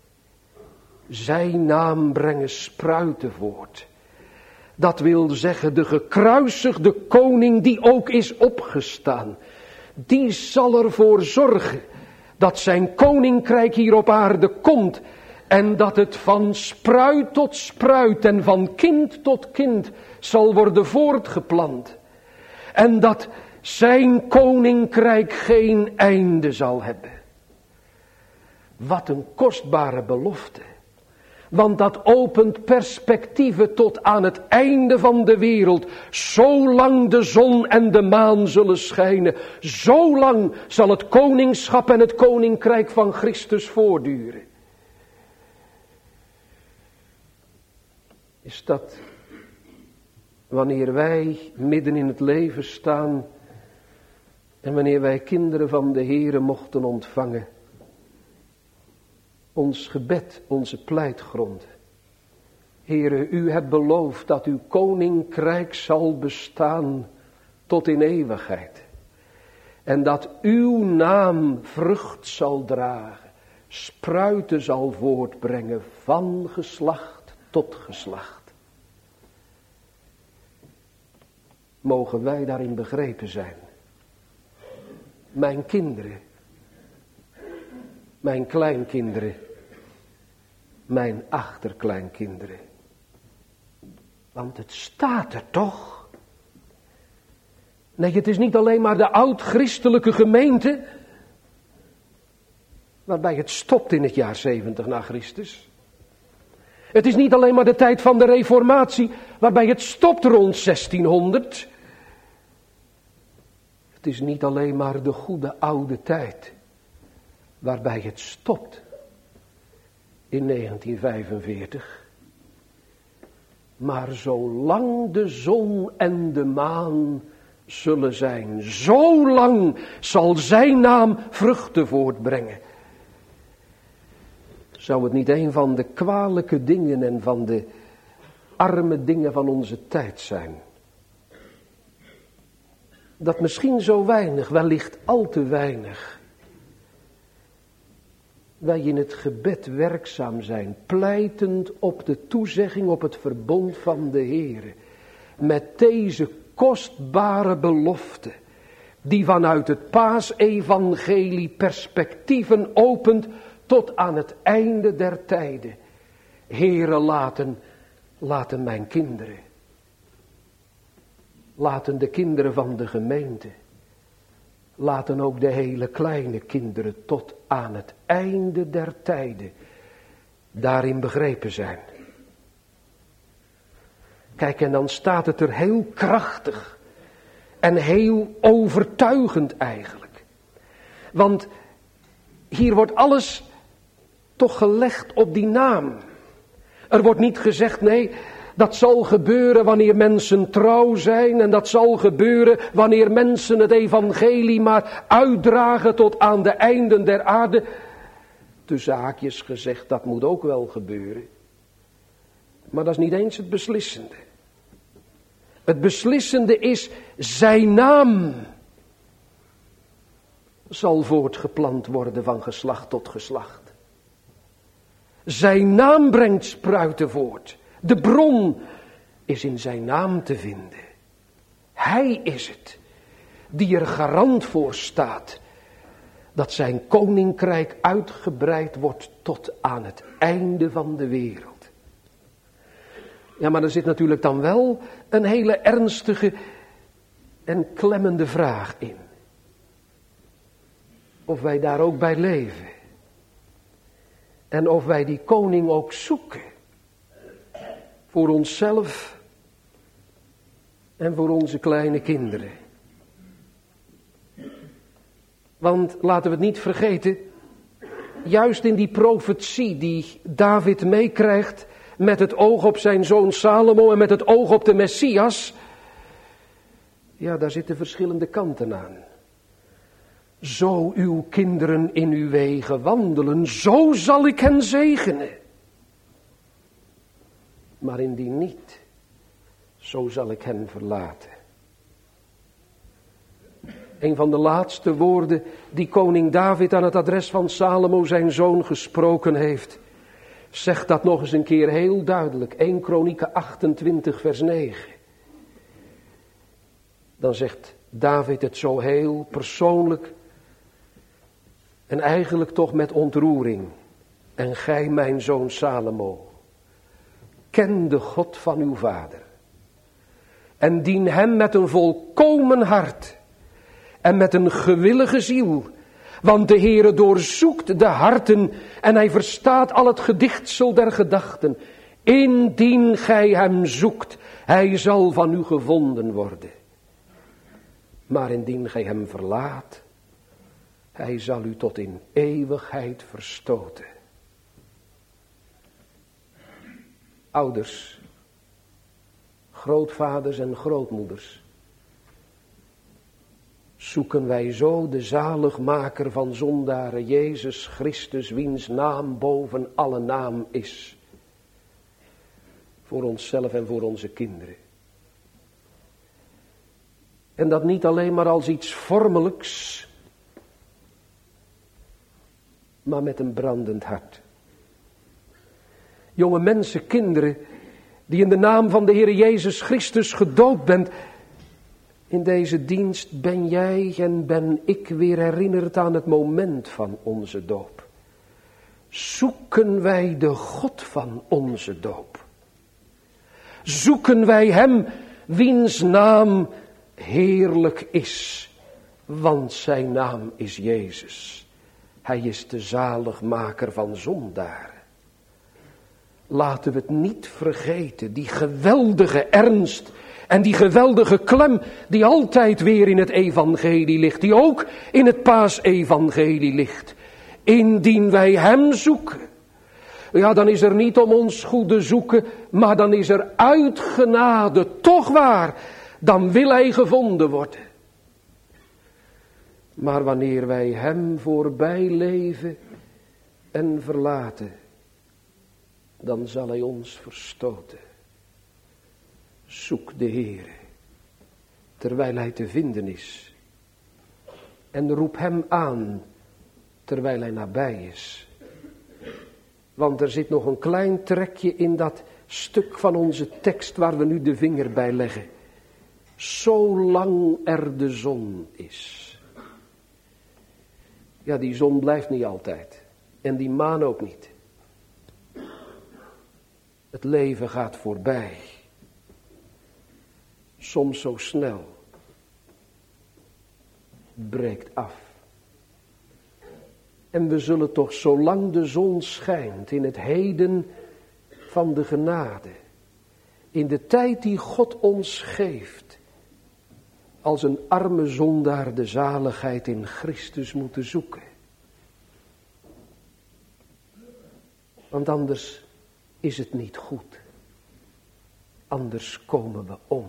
Zijn naam brengen spruiten voort. Dat wil zeggen de gekruisigde koning die ook is opgestaan. Die zal ervoor zorgen dat zijn koninkrijk hier op aarde komt. En dat het van spruit tot spruit en van kind tot kind zal worden voortgeplant. En dat zijn koninkrijk geen einde zal hebben. Wat een kostbare belofte. Want dat opent perspectieven tot aan het einde van de wereld. Zolang de zon en de maan zullen schijnen. Zolang zal het koningschap en het koninkrijk van Christus voortduren. is dat wanneer wij midden in het leven staan en wanneer wij kinderen van de Heere mochten ontvangen, ons gebed, onze pleitgrond. Heere, u hebt beloofd dat uw koninkrijk zal bestaan tot in eeuwigheid. En dat uw naam vrucht zal dragen, spruiten zal voortbrengen van geslacht tot geslacht. Mogen wij daarin begrepen zijn. Mijn kinderen, mijn kleinkinderen, mijn achterkleinkinderen. Want het staat er toch? Nee, het is niet alleen maar de oud-christelijke gemeente, waarbij het stopt in het jaar zeventig na Christus. Het is niet alleen maar de tijd van de Reformatie, waarbij het stopt rond zestienhonderd. Het is niet alleen maar de goede oude tijd, waarbij het stopt in negentien vijfenveertig. Maar zolang de zon en de maan zullen zijn, zolang zal zijn naam vruchten voortbrengen. Zou het niet een van de kwalijke dingen en van de arme dingen van onze tijd zijn? Dat misschien zo weinig, wellicht al te weinig, wij in het gebed werkzaam zijn, pleitend op de toezegging, op het verbond van de Heere. Met deze kostbare belofte, die vanuit het paasevangelie perspectieven opent tot aan het einde der tijden. Heere, laten, laten mijn kinderen, laten de kinderen van de gemeente, laten ook de hele kleine kinderen tot aan het einde der tijden daarin begrepen zijn. Kijk, en dan staat het er heel krachtig en heel overtuigend eigenlijk. Want hier wordt alles toch gelegd op die naam. Er wordt niet gezegd, nee, dat zal gebeuren wanneer mensen trouw zijn. En dat zal gebeuren wanneer mensen het evangelie maar uitdragen tot aan de einden der aarde. Tussen haakjes gezegd, dat moet ook wel gebeuren. Maar dat is niet eens het beslissende. Het beslissende is, zijn naam zal voortgeplant worden van geslacht tot geslacht. Zijn naam brengt spruiten voort. De bron is in zijn naam te vinden. Hij is het die er garant voor staat dat zijn koninkrijk uitgebreid wordt tot aan het einde van de wereld. Ja, maar er zit natuurlijk dan wel een hele ernstige en klemmende vraag in. Of wij daar ook bij leven. En of wij die koning ook zoeken. Voor onszelf en voor onze kleine kinderen. Want laten we het niet vergeten, juist in die profetie die David meekrijgt met het oog op zijn zoon Salomo en met het oog op de Messias, ja, daar zitten verschillende kanten aan. Zo uw kinderen in uw wegen wandelen, zo zal ik hen zegenen. Maar indien niet, zo zal ik hen verlaten. Een van de laatste woorden die koning David aan het adres van Salomo zijn zoon gesproken heeft, zegt dat nog eens een keer heel duidelijk. Eerste Kronieken achtentwintig vers negen. Dan zegt David het zo heel persoonlijk en eigenlijk toch met ontroering. En gij, mijn zoon Salomo, ken de God van uw vader en dien hem met een volkomen hart en met een gewillige ziel. Want de Heere doorzoekt de harten en hij verstaat al het gedichtsel der gedachten. Indien gij hem zoekt, hij zal van u gevonden worden. Maar indien gij hem verlaat, hij zal u tot in eeuwigheid verstoten. Ouders, grootvaders en grootmoeders, zoeken wij zo de zaligmaker van zondaren, Jezus Christus, wiens naam boven alle naam is, voor onszelf en voor onze kinderen. En dat niet alleen maar als iets vormelijks, maar met een brandend hart. Jonge mensen, kinderen, die in de naam van de Heer Jezus Christus gedoopt bent, in deze dienst ben jij en ben ik weer herinnerd aan het moment van onze doop. Zoeken wij de God van onze doop? Zoeken wij Hem, wiens naam heerlijk is, want zijn naam is Jezus. Hij is de zaligmaker van zondaren. Laten we het niet vergeten, die geweldige ernst en die geweldige klem die altijd weer in het evangelie ligt, die ook in het paasevangelie ligt. Indien wij Hem zoeken, ja, dan is er niet om ons goede zoeken, maar dan is er uit genade toch waar, dan wil Hij gevonden worden. Maar wanneer wij Hem voorbij leven en verlaten, dan zal Hij ons verstoten. Zoek de Heere, terwijl Hij te vinden is. En roep Hem aan, terwijl Hij nabij is. Want er zit nog een klein trekje in dat stuk van onze tekst waar we nu de vinger bij leggen. Zolang er de zon is. Ja, die zon blijft niet altijd. En die maan ook niet. Het leven gaat voorbij. Soms zo snel. Breekt af. En we zullen toch, zolang de zon schijnt, in het heden van de genade, in de tijd die God ons geeft, als een arme zondaar de zaligheid in Christus moeten zoeken. Want anders is het niet goed. Anders komen we om.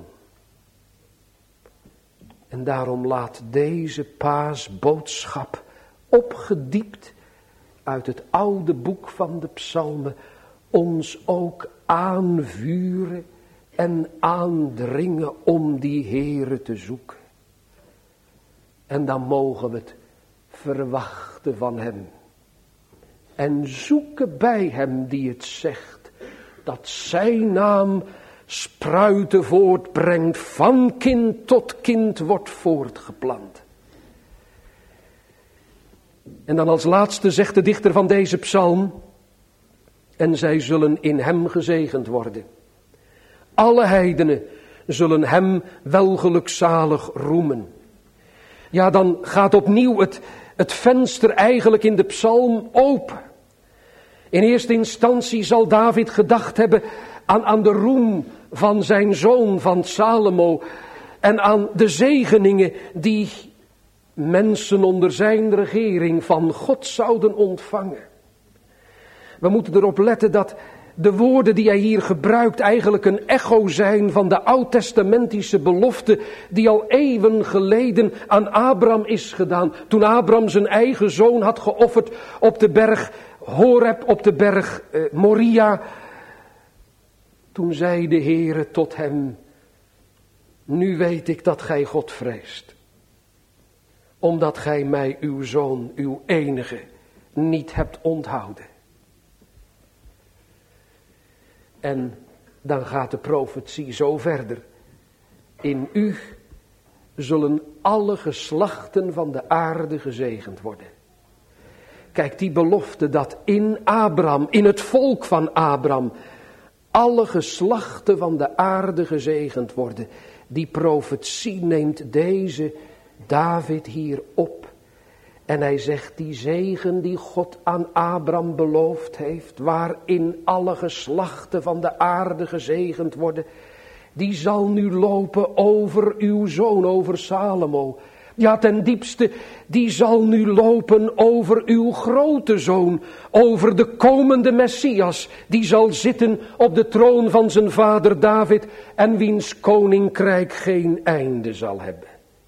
En daarom laat deze paasboodschap, opgediept uit het oude boek van de psalmen, ons ook aanvuren en aandringen om die Heere te zoeken. En dan mogen we het verwachten van Hem. En zoeken bij Hem die het zegt, dat Zijn naam spruiten voortbrengt, van kind tot kind wordt voortgeplant. En dan als laatste zegt de dichter van deze psalm, en zij zullen in Hem gezegend worden. Alle heidenen zullen Hem welgelukzalig roemen. Ja, dan gaat opnieuw het, het venster eigenlijk in de psalm open. In eerste instantie zal David gedacht hebben aan, aan de roem van zijn zoon, van Salomo, en aan de zegeningen die mensen onder zijn regering van God zouden ontvangen. We moeten erop letten dat de woorden die hij hier gebruikt eigenlijk een echo zijn van de oud-testamentische belofte die al eeuwen geleden aan Abraham is gedaan. Toen Abraham zijn eigen zoon had geofferd op de berg Horeb, op de berg eh, Moria. Toen zei de Heere tot hem, nu weet ik dat gij God vreest. Omdat gij mij uw zoon, uw enige, niet hebt onthouden. En dan gaat de profetie zo verder. In u zullen alle geslachten van de aarde gezegend worden. Kijk, die belofte dat in Abraham, in het volk van Abraham, alle geslachten van de aarde gezegend worden. Die profetie neemt deze David hier op. En hij zegt, die zegen die God aan Abraham beloofd heeft, waarin alle geslachten van de aarde gezegend worden, die zal nu lopen over uw zoon, over Salomo, Ja, ten diepste, die zal nu lopen over uw grote zoon, over de komende Messias, die zal zitten op de troon van zijn vader David en wiens koninkrijk geen einde zal hebben.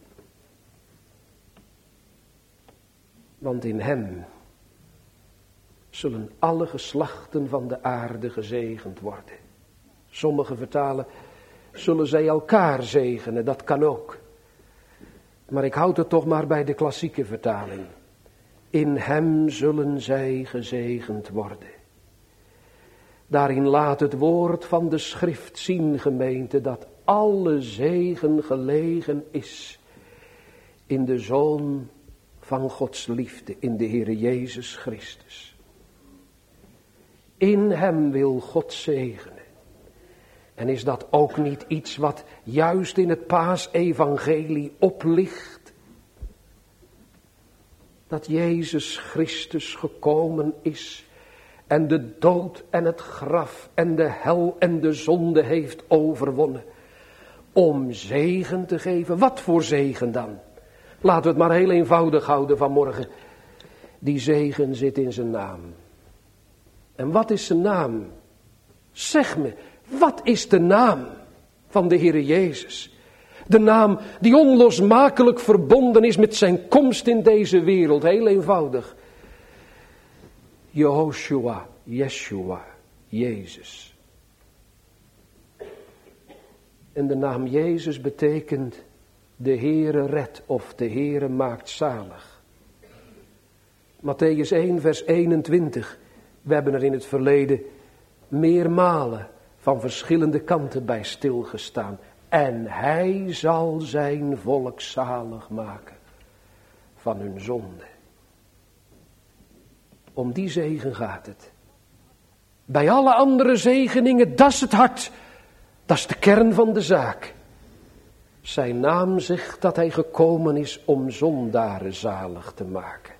Want in hem zullen alle geslachten van de aarde gezegend worden. Sommige vertalen, zullen zij elkaar zegenen, dat kan ook. Maar ik houd het toch maar bij de klassieke vertaling. In hem zullen zij gezegend worden. Daarin laat het woord van de schrift zien, gemeente, dat alle zegen gelegen is in de Zoon van Gods liefde, in de Heere Jezus Christus. In hem wil God zegenen. En is dat ook niet iets wat juist in het paasevangelie oplicht? Dat Jezus Christus gekomen is en de dood en het graf en de hel en de zonde heeft overwonnen. Om zegen te geven. Wat voor zegen dan? Laten we het maar heel eenvoudig houden vanmorgen. Die zegen zit in zijn naam. En wat is zijn naam? Zeg me. Wat is de naam van de Heere Jezus? De naam die onlosmakelijk verbonden is met zijn komst in deze wereld. Heel eenvoudig. Jehoshua, Yeshua, Jezus. En de naam Jezus betekent de Heere redt of de Heere maakt zalig. Mattheüs één vers eenentwintig. We hebben er in het verleden meermalen van verschillende kanten bij stilgestaan. En hij zal zijn volk zalig maken van hun zonde. Om die zegen gaat het. Bij alle andere zegeningen, dat is het hart. Dat is de kern van de zaak. Zijn naam zegt dat hij gekomen is om zondaren zalig te maken.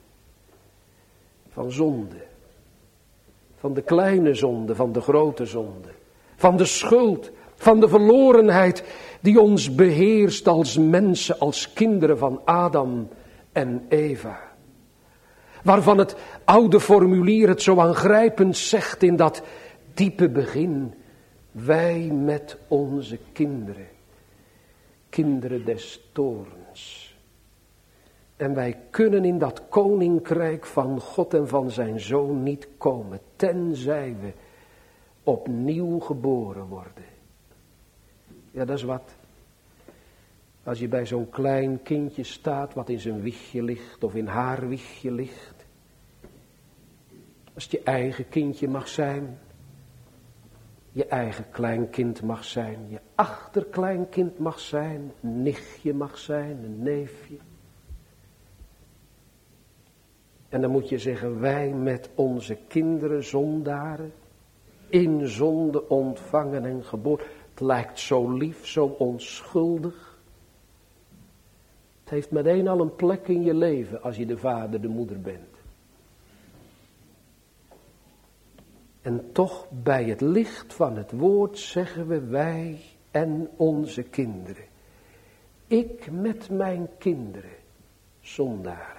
Van zonde. Van de kleine zonde, van de grote zonde. Van de schuld, van de verlorenheid die ons beheerst als mensen, als kinderen van Adam en Eva. Waarvan het oude formulier het zo aangrijpend zegt in dat diepe begin. Wij met onze kinderen, kinderen des toorns. En wij kunnen in dat koninkrijk van God en van zijn Zoon niet komen, tenzij we opnieuw geboren worden. Ja, dat is wat. Als je bij zo'n klein kindje staat, wat in zijn wiegje ligt, of in haar wiegje ligt. Als het je eigen kindje mag zijn, je eigen kleinkind mag zijn, je achterkleinkind mag zijn, een nichtje mag zijn, een neefje. En dan moet je zeggen, wij met onze kinderen zondaren, in zonde ontvangen en geboren. Het lijkt zo lief, zo onschuldig. Het heeft meteen al een plek in je leven als je de vader, de moeder bent. En toch bij het licht van het woord zeggen we wij en onze kinderen. Ik met mijn kinderen, zondaren.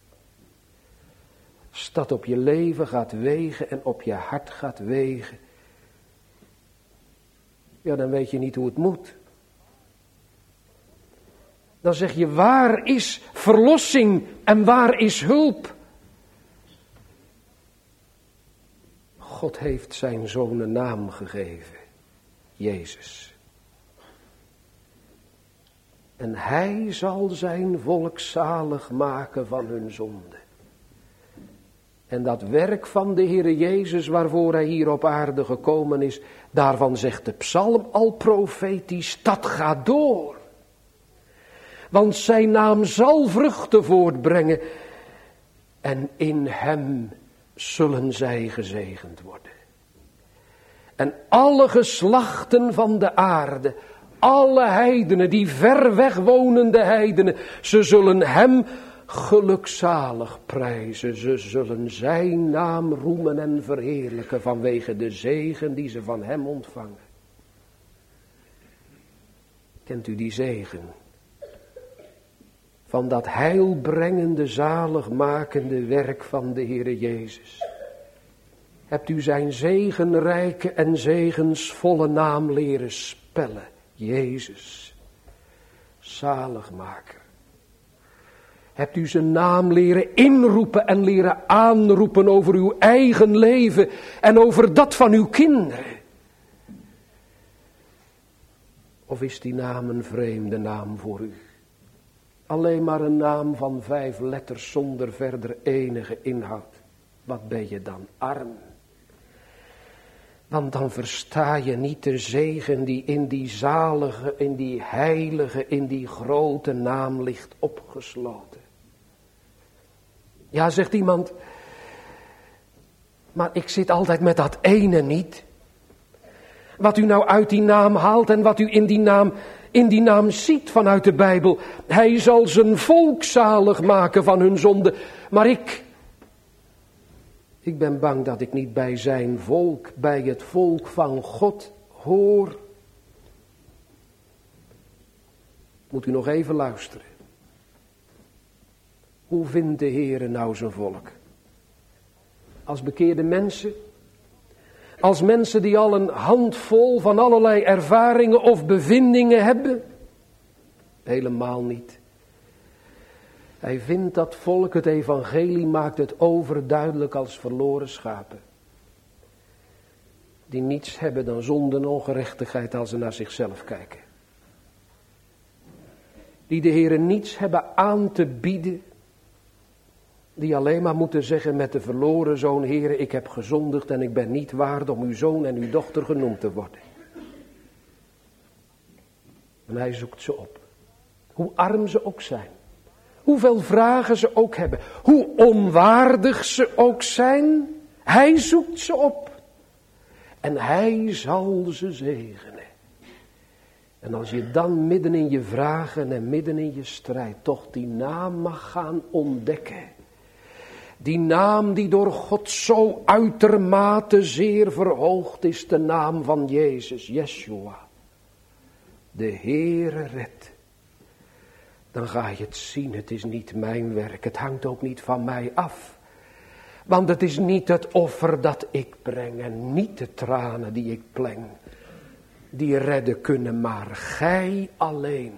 Als dat op je leven gaat wegen en op je hart gaat wegen. Ja, dan weet je niet hoe het moet. Dan zeg je, waar is verlossing en waar is hulp? God heeft zijn zoon een naam gegeven. Jezus. En hij zal zijn volk zalig maken van hun zonde. En dat werk van de Heere Jezus waarvoor hij hier op aarde gekomen is, daarvan zegt de psalm al profetisch, dat gaat door. Want zijn naam zal vruchten voortbrengen en in hem zullen zij gezegend worden. En alle geslachten van de aarde, alle heidenen, die ver weg wonende heidenen, ze zullen hem gelukzalig prijzen. Ze zullen zijn naam roemen en verheerlijken vanwege de zegen die ze van hem ontvangen. Kent u die zegen? van dat heilbrengende, zaligmakende werk van de Heere Jezus. Hebt u zijn zegenrijke en zegensvolle naam leren spellen. Jezus, zaligmaker. Hebt u zijn naam leren inroepen en leren aanroepen over uw eigen leven en over dat van uw kinderen? Of is die naam een vreemde naam voor u? Alleen maar een naam van vijf letters zonder verder enige inhoud. Wat ben je dan arm? Want dan versta je niet de zegen die in die zalige, in die heilige, in die grote naam ligt opgesloten. Ja, zegt iemand, maar ik zit altijd met dat ene niet. Wat u nou uit die naam haalt en wat u in die naam, in die naam ziet vanuit de Bijbel. Hij zal zijn volk zalig maken van hun zonde. Maar ik, ik ben bang dat ik niet bij zijn volk, bij het volk van God hoor. Moet u nog even luisteren. Hoe vindt de Heere nou zijn volk? Als bekeerde mensen? Als mensen die al een handvol van allerlei ervaringen of bevindingen hebben? Helemaal niet. Hij vindt dat volk, het evangelie maakt het overduidelijk als verloren schapen. Die niets hebben dan zonde en ongerechtigheid als ze naar zichzelf kijken. Die de Heere niets hebben aan te bieden. Die alleen maar moeten zeggen met de verloren zoon, Heere, ik heb gezondigd en ik ben niet waard om uw zoon en uw dochter genoemd te worden. En hij zoekt ze op. Hoe arm ze ook zijn. Hoeveel vragen ze ook hebben. Hoe onwaardig ze ook zijn. Hij zoekt ze op. En hij zal ze zegenen. En als je dan midden in je vragen en midden in je strijd toch die naam mag gaan ontdekken. Die naam die door God zo uitermate zeer verhoogd is, de naam van Jezus, Yeshua. De Heere redt. Dan ga je het zien, het is niet mijn werk, het hangt ook niet van mij af. Want het is niet het offer dat ik breng en niet de tranen die ik pleng. Die redden kunnen maar gij alleen.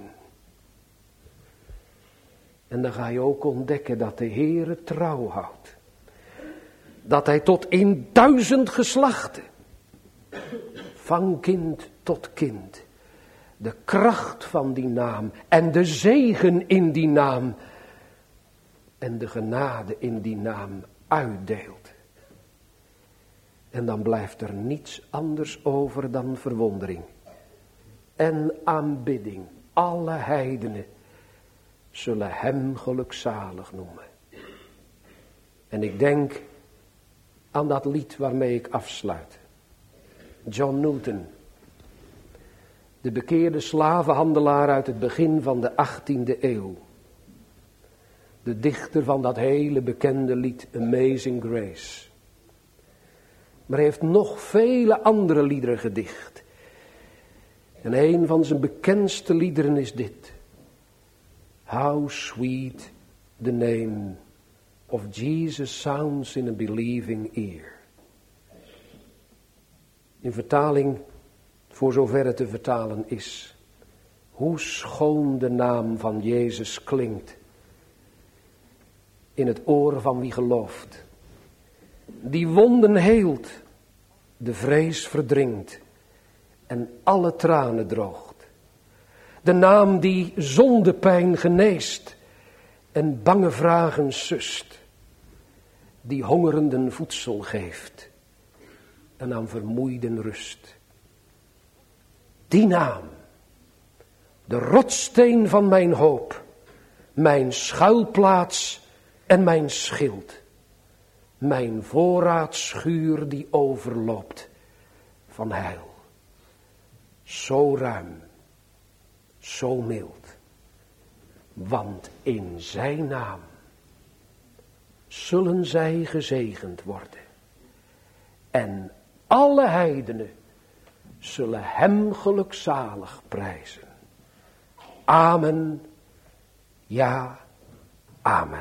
En dan ga je ook ontdekken dat de Heere trouw houdt. Dat hij tot in duizend geslachten, van kind tot kind, de kracht van die naam en de zegen in die naam en de genade in die naam uitdeelt. En dan blijft er niets anders over dan verwondering en aanbidding. Alle heidenen zullen hem gelukzalig noemen. En ik denk aan dat lied waarmee ik afsluit. John Newton, de bekeerde slavenhandelaar uit het begin van de achttiende eeuw. De dichter van dat hele bekende lied Amazing Grace. Maar hij heeft nog vele andere liederen gedicht. En een van zijn bekendste liederen is dit. How sweet the name of Jesus sounds in a believing ear. In vertaling, voor zover het te vertalen is. Hoe schoon de naam van Jezus klinkt. In het oor van wie gelooft. Die wonden heelt, de vrees verdringt en alle tranen droogt. De naam die zondepijn geneest en bange vragen sust. Die hongerenden voedsel geeft en aan vermoeiden rust. Die naam, de rotssteen van mijn hoop, mijn schuilplaats en mijn schild. Mijn voorraadschuur die overloopt van heil. Zo ruim, zo mild. Want in zijn naam zullen zij gezegend worden. En alle heidenen zullen hem gelukzalig prijzen. Amen, Ja, amen.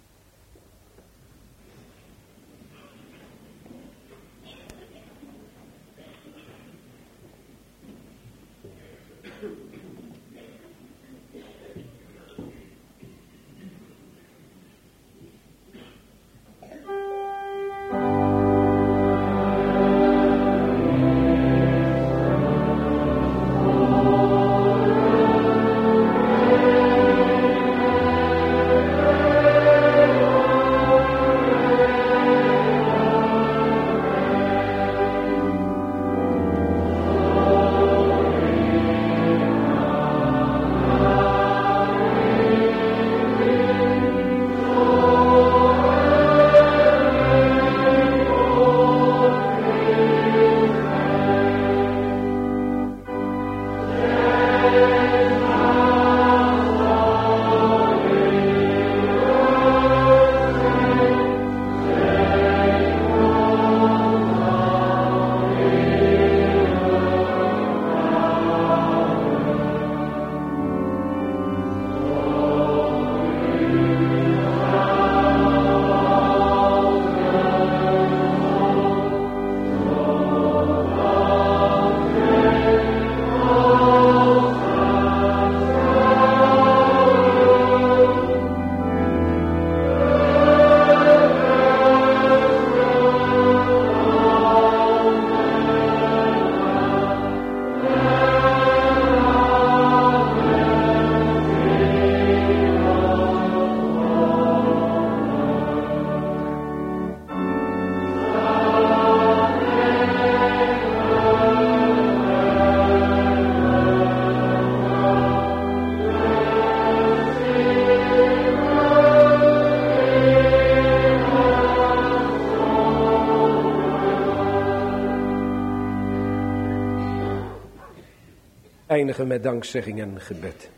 Eindigen met dankzegging en gebed.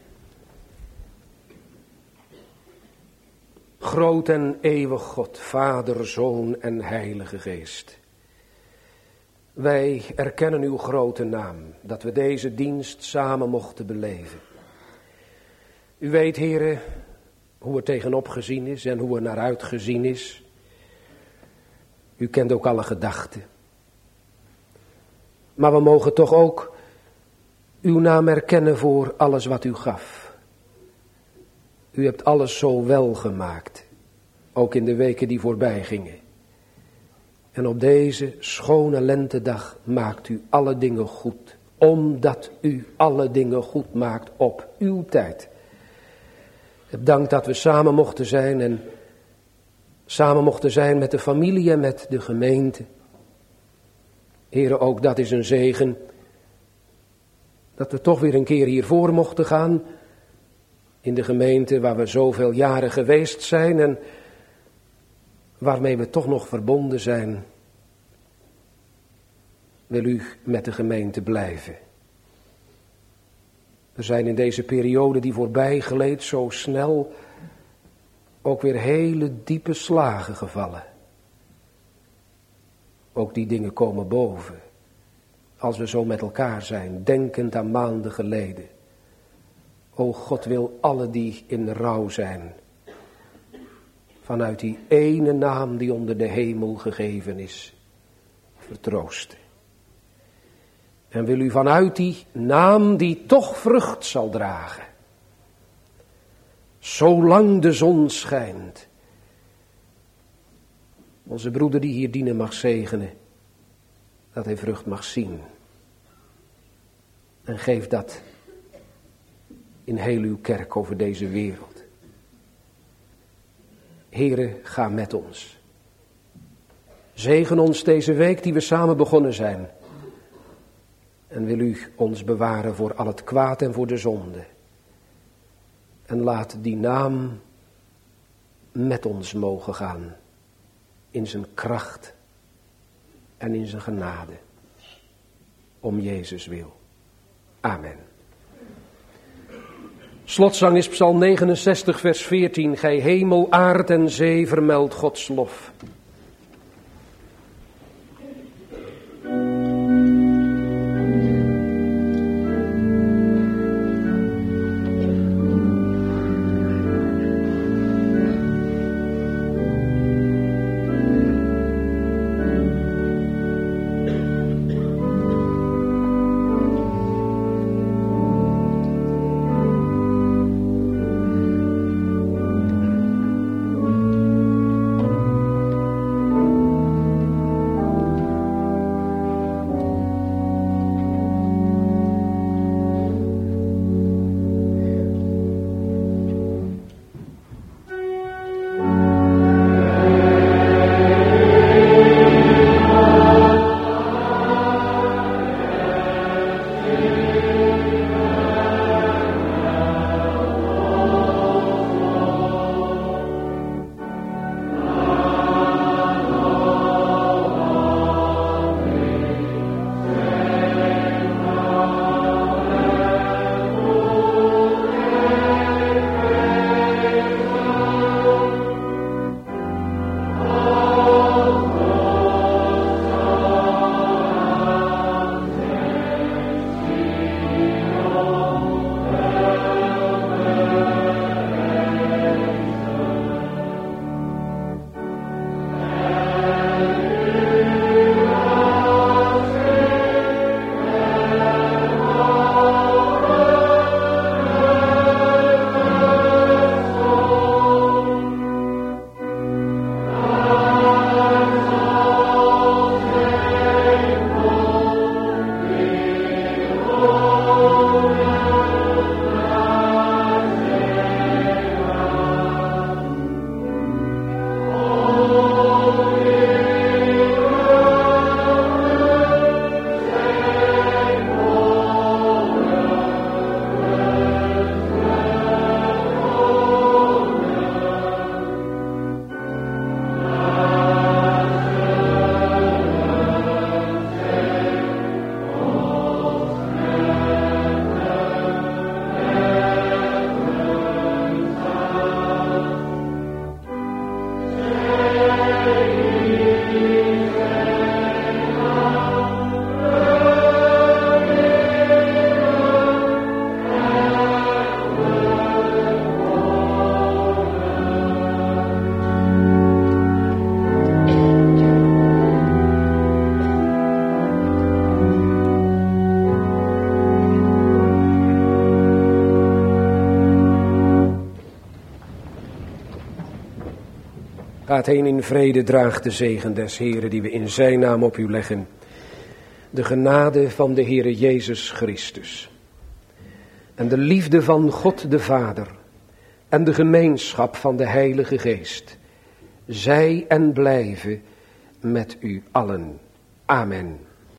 Groot en eeuwig God, Vader, Zoon en Heilige Geest. Wij erkennen uw grote naam, dat we deze dienst samen mochten beleven. U weet, Heere, hoe er tegenop gezien is en hoe er naar uitgezien is. U kent ook alle gedachten. Maar we mogen toch ook uw naam erkennen voor alles wat u gaf. U hebt alles zo wel gemaakt, ook in de weken die voorbij gingen. En op deze schone lentedag maakt u alle dingen goed, omdat u alle dingen goed maakt op uw tijd. Dank dat we samen mochten zijn en samen mochten zijn met de familie en met de gemeente. Heere, ook dat is een zegen. Dat we toch weer een keer hiervoor mochten gaan. In de gemeente waar we zoveel jaren geweest zijn en waarmee we toch nog verbonden zijn. Wil u met de gemeente blijven. Er zijn in deze periode die voorbij gleed zo snel ook weer hele diepe slagen gevallen. Ook die dingen komen boven. Als we zo met elkaar zijn, denkend aan maanden geleden. O God wil alle die in rouw zijn, vanuit die ene naam die onder de hemel gegeven is, vertroosten. En wil u vanuit die naam die toch vrucht zal dragen, zolang de zon schijnt, onze broeder die hier dienen mag zegenen, dat hij vrucht mag zien. En geef dat in heel uw kerk over deze wereld. Heere, ga met ons. Zegen ons deze week die we samen begonnen zijn. En wil u ons bewaren voor al het kwaad en voor de zonde. En laat die naam met ons mogen gaan. In zijn kracht en in zijn genade. Om Jezus wil. Amen. Slotzang is Psalm negenenzestig vers veertien. Gij hemel, aard en zee vermeld Gods lof. Gaat heen in vrede, draag de zegen des Heeren die we in zijn naam op u leggen. De genade van de Heere Jezus Christus. En de liefde van God de Vader. En de gemeenschap van de Heilige Geest. Zij en blijven met u allen. Amen.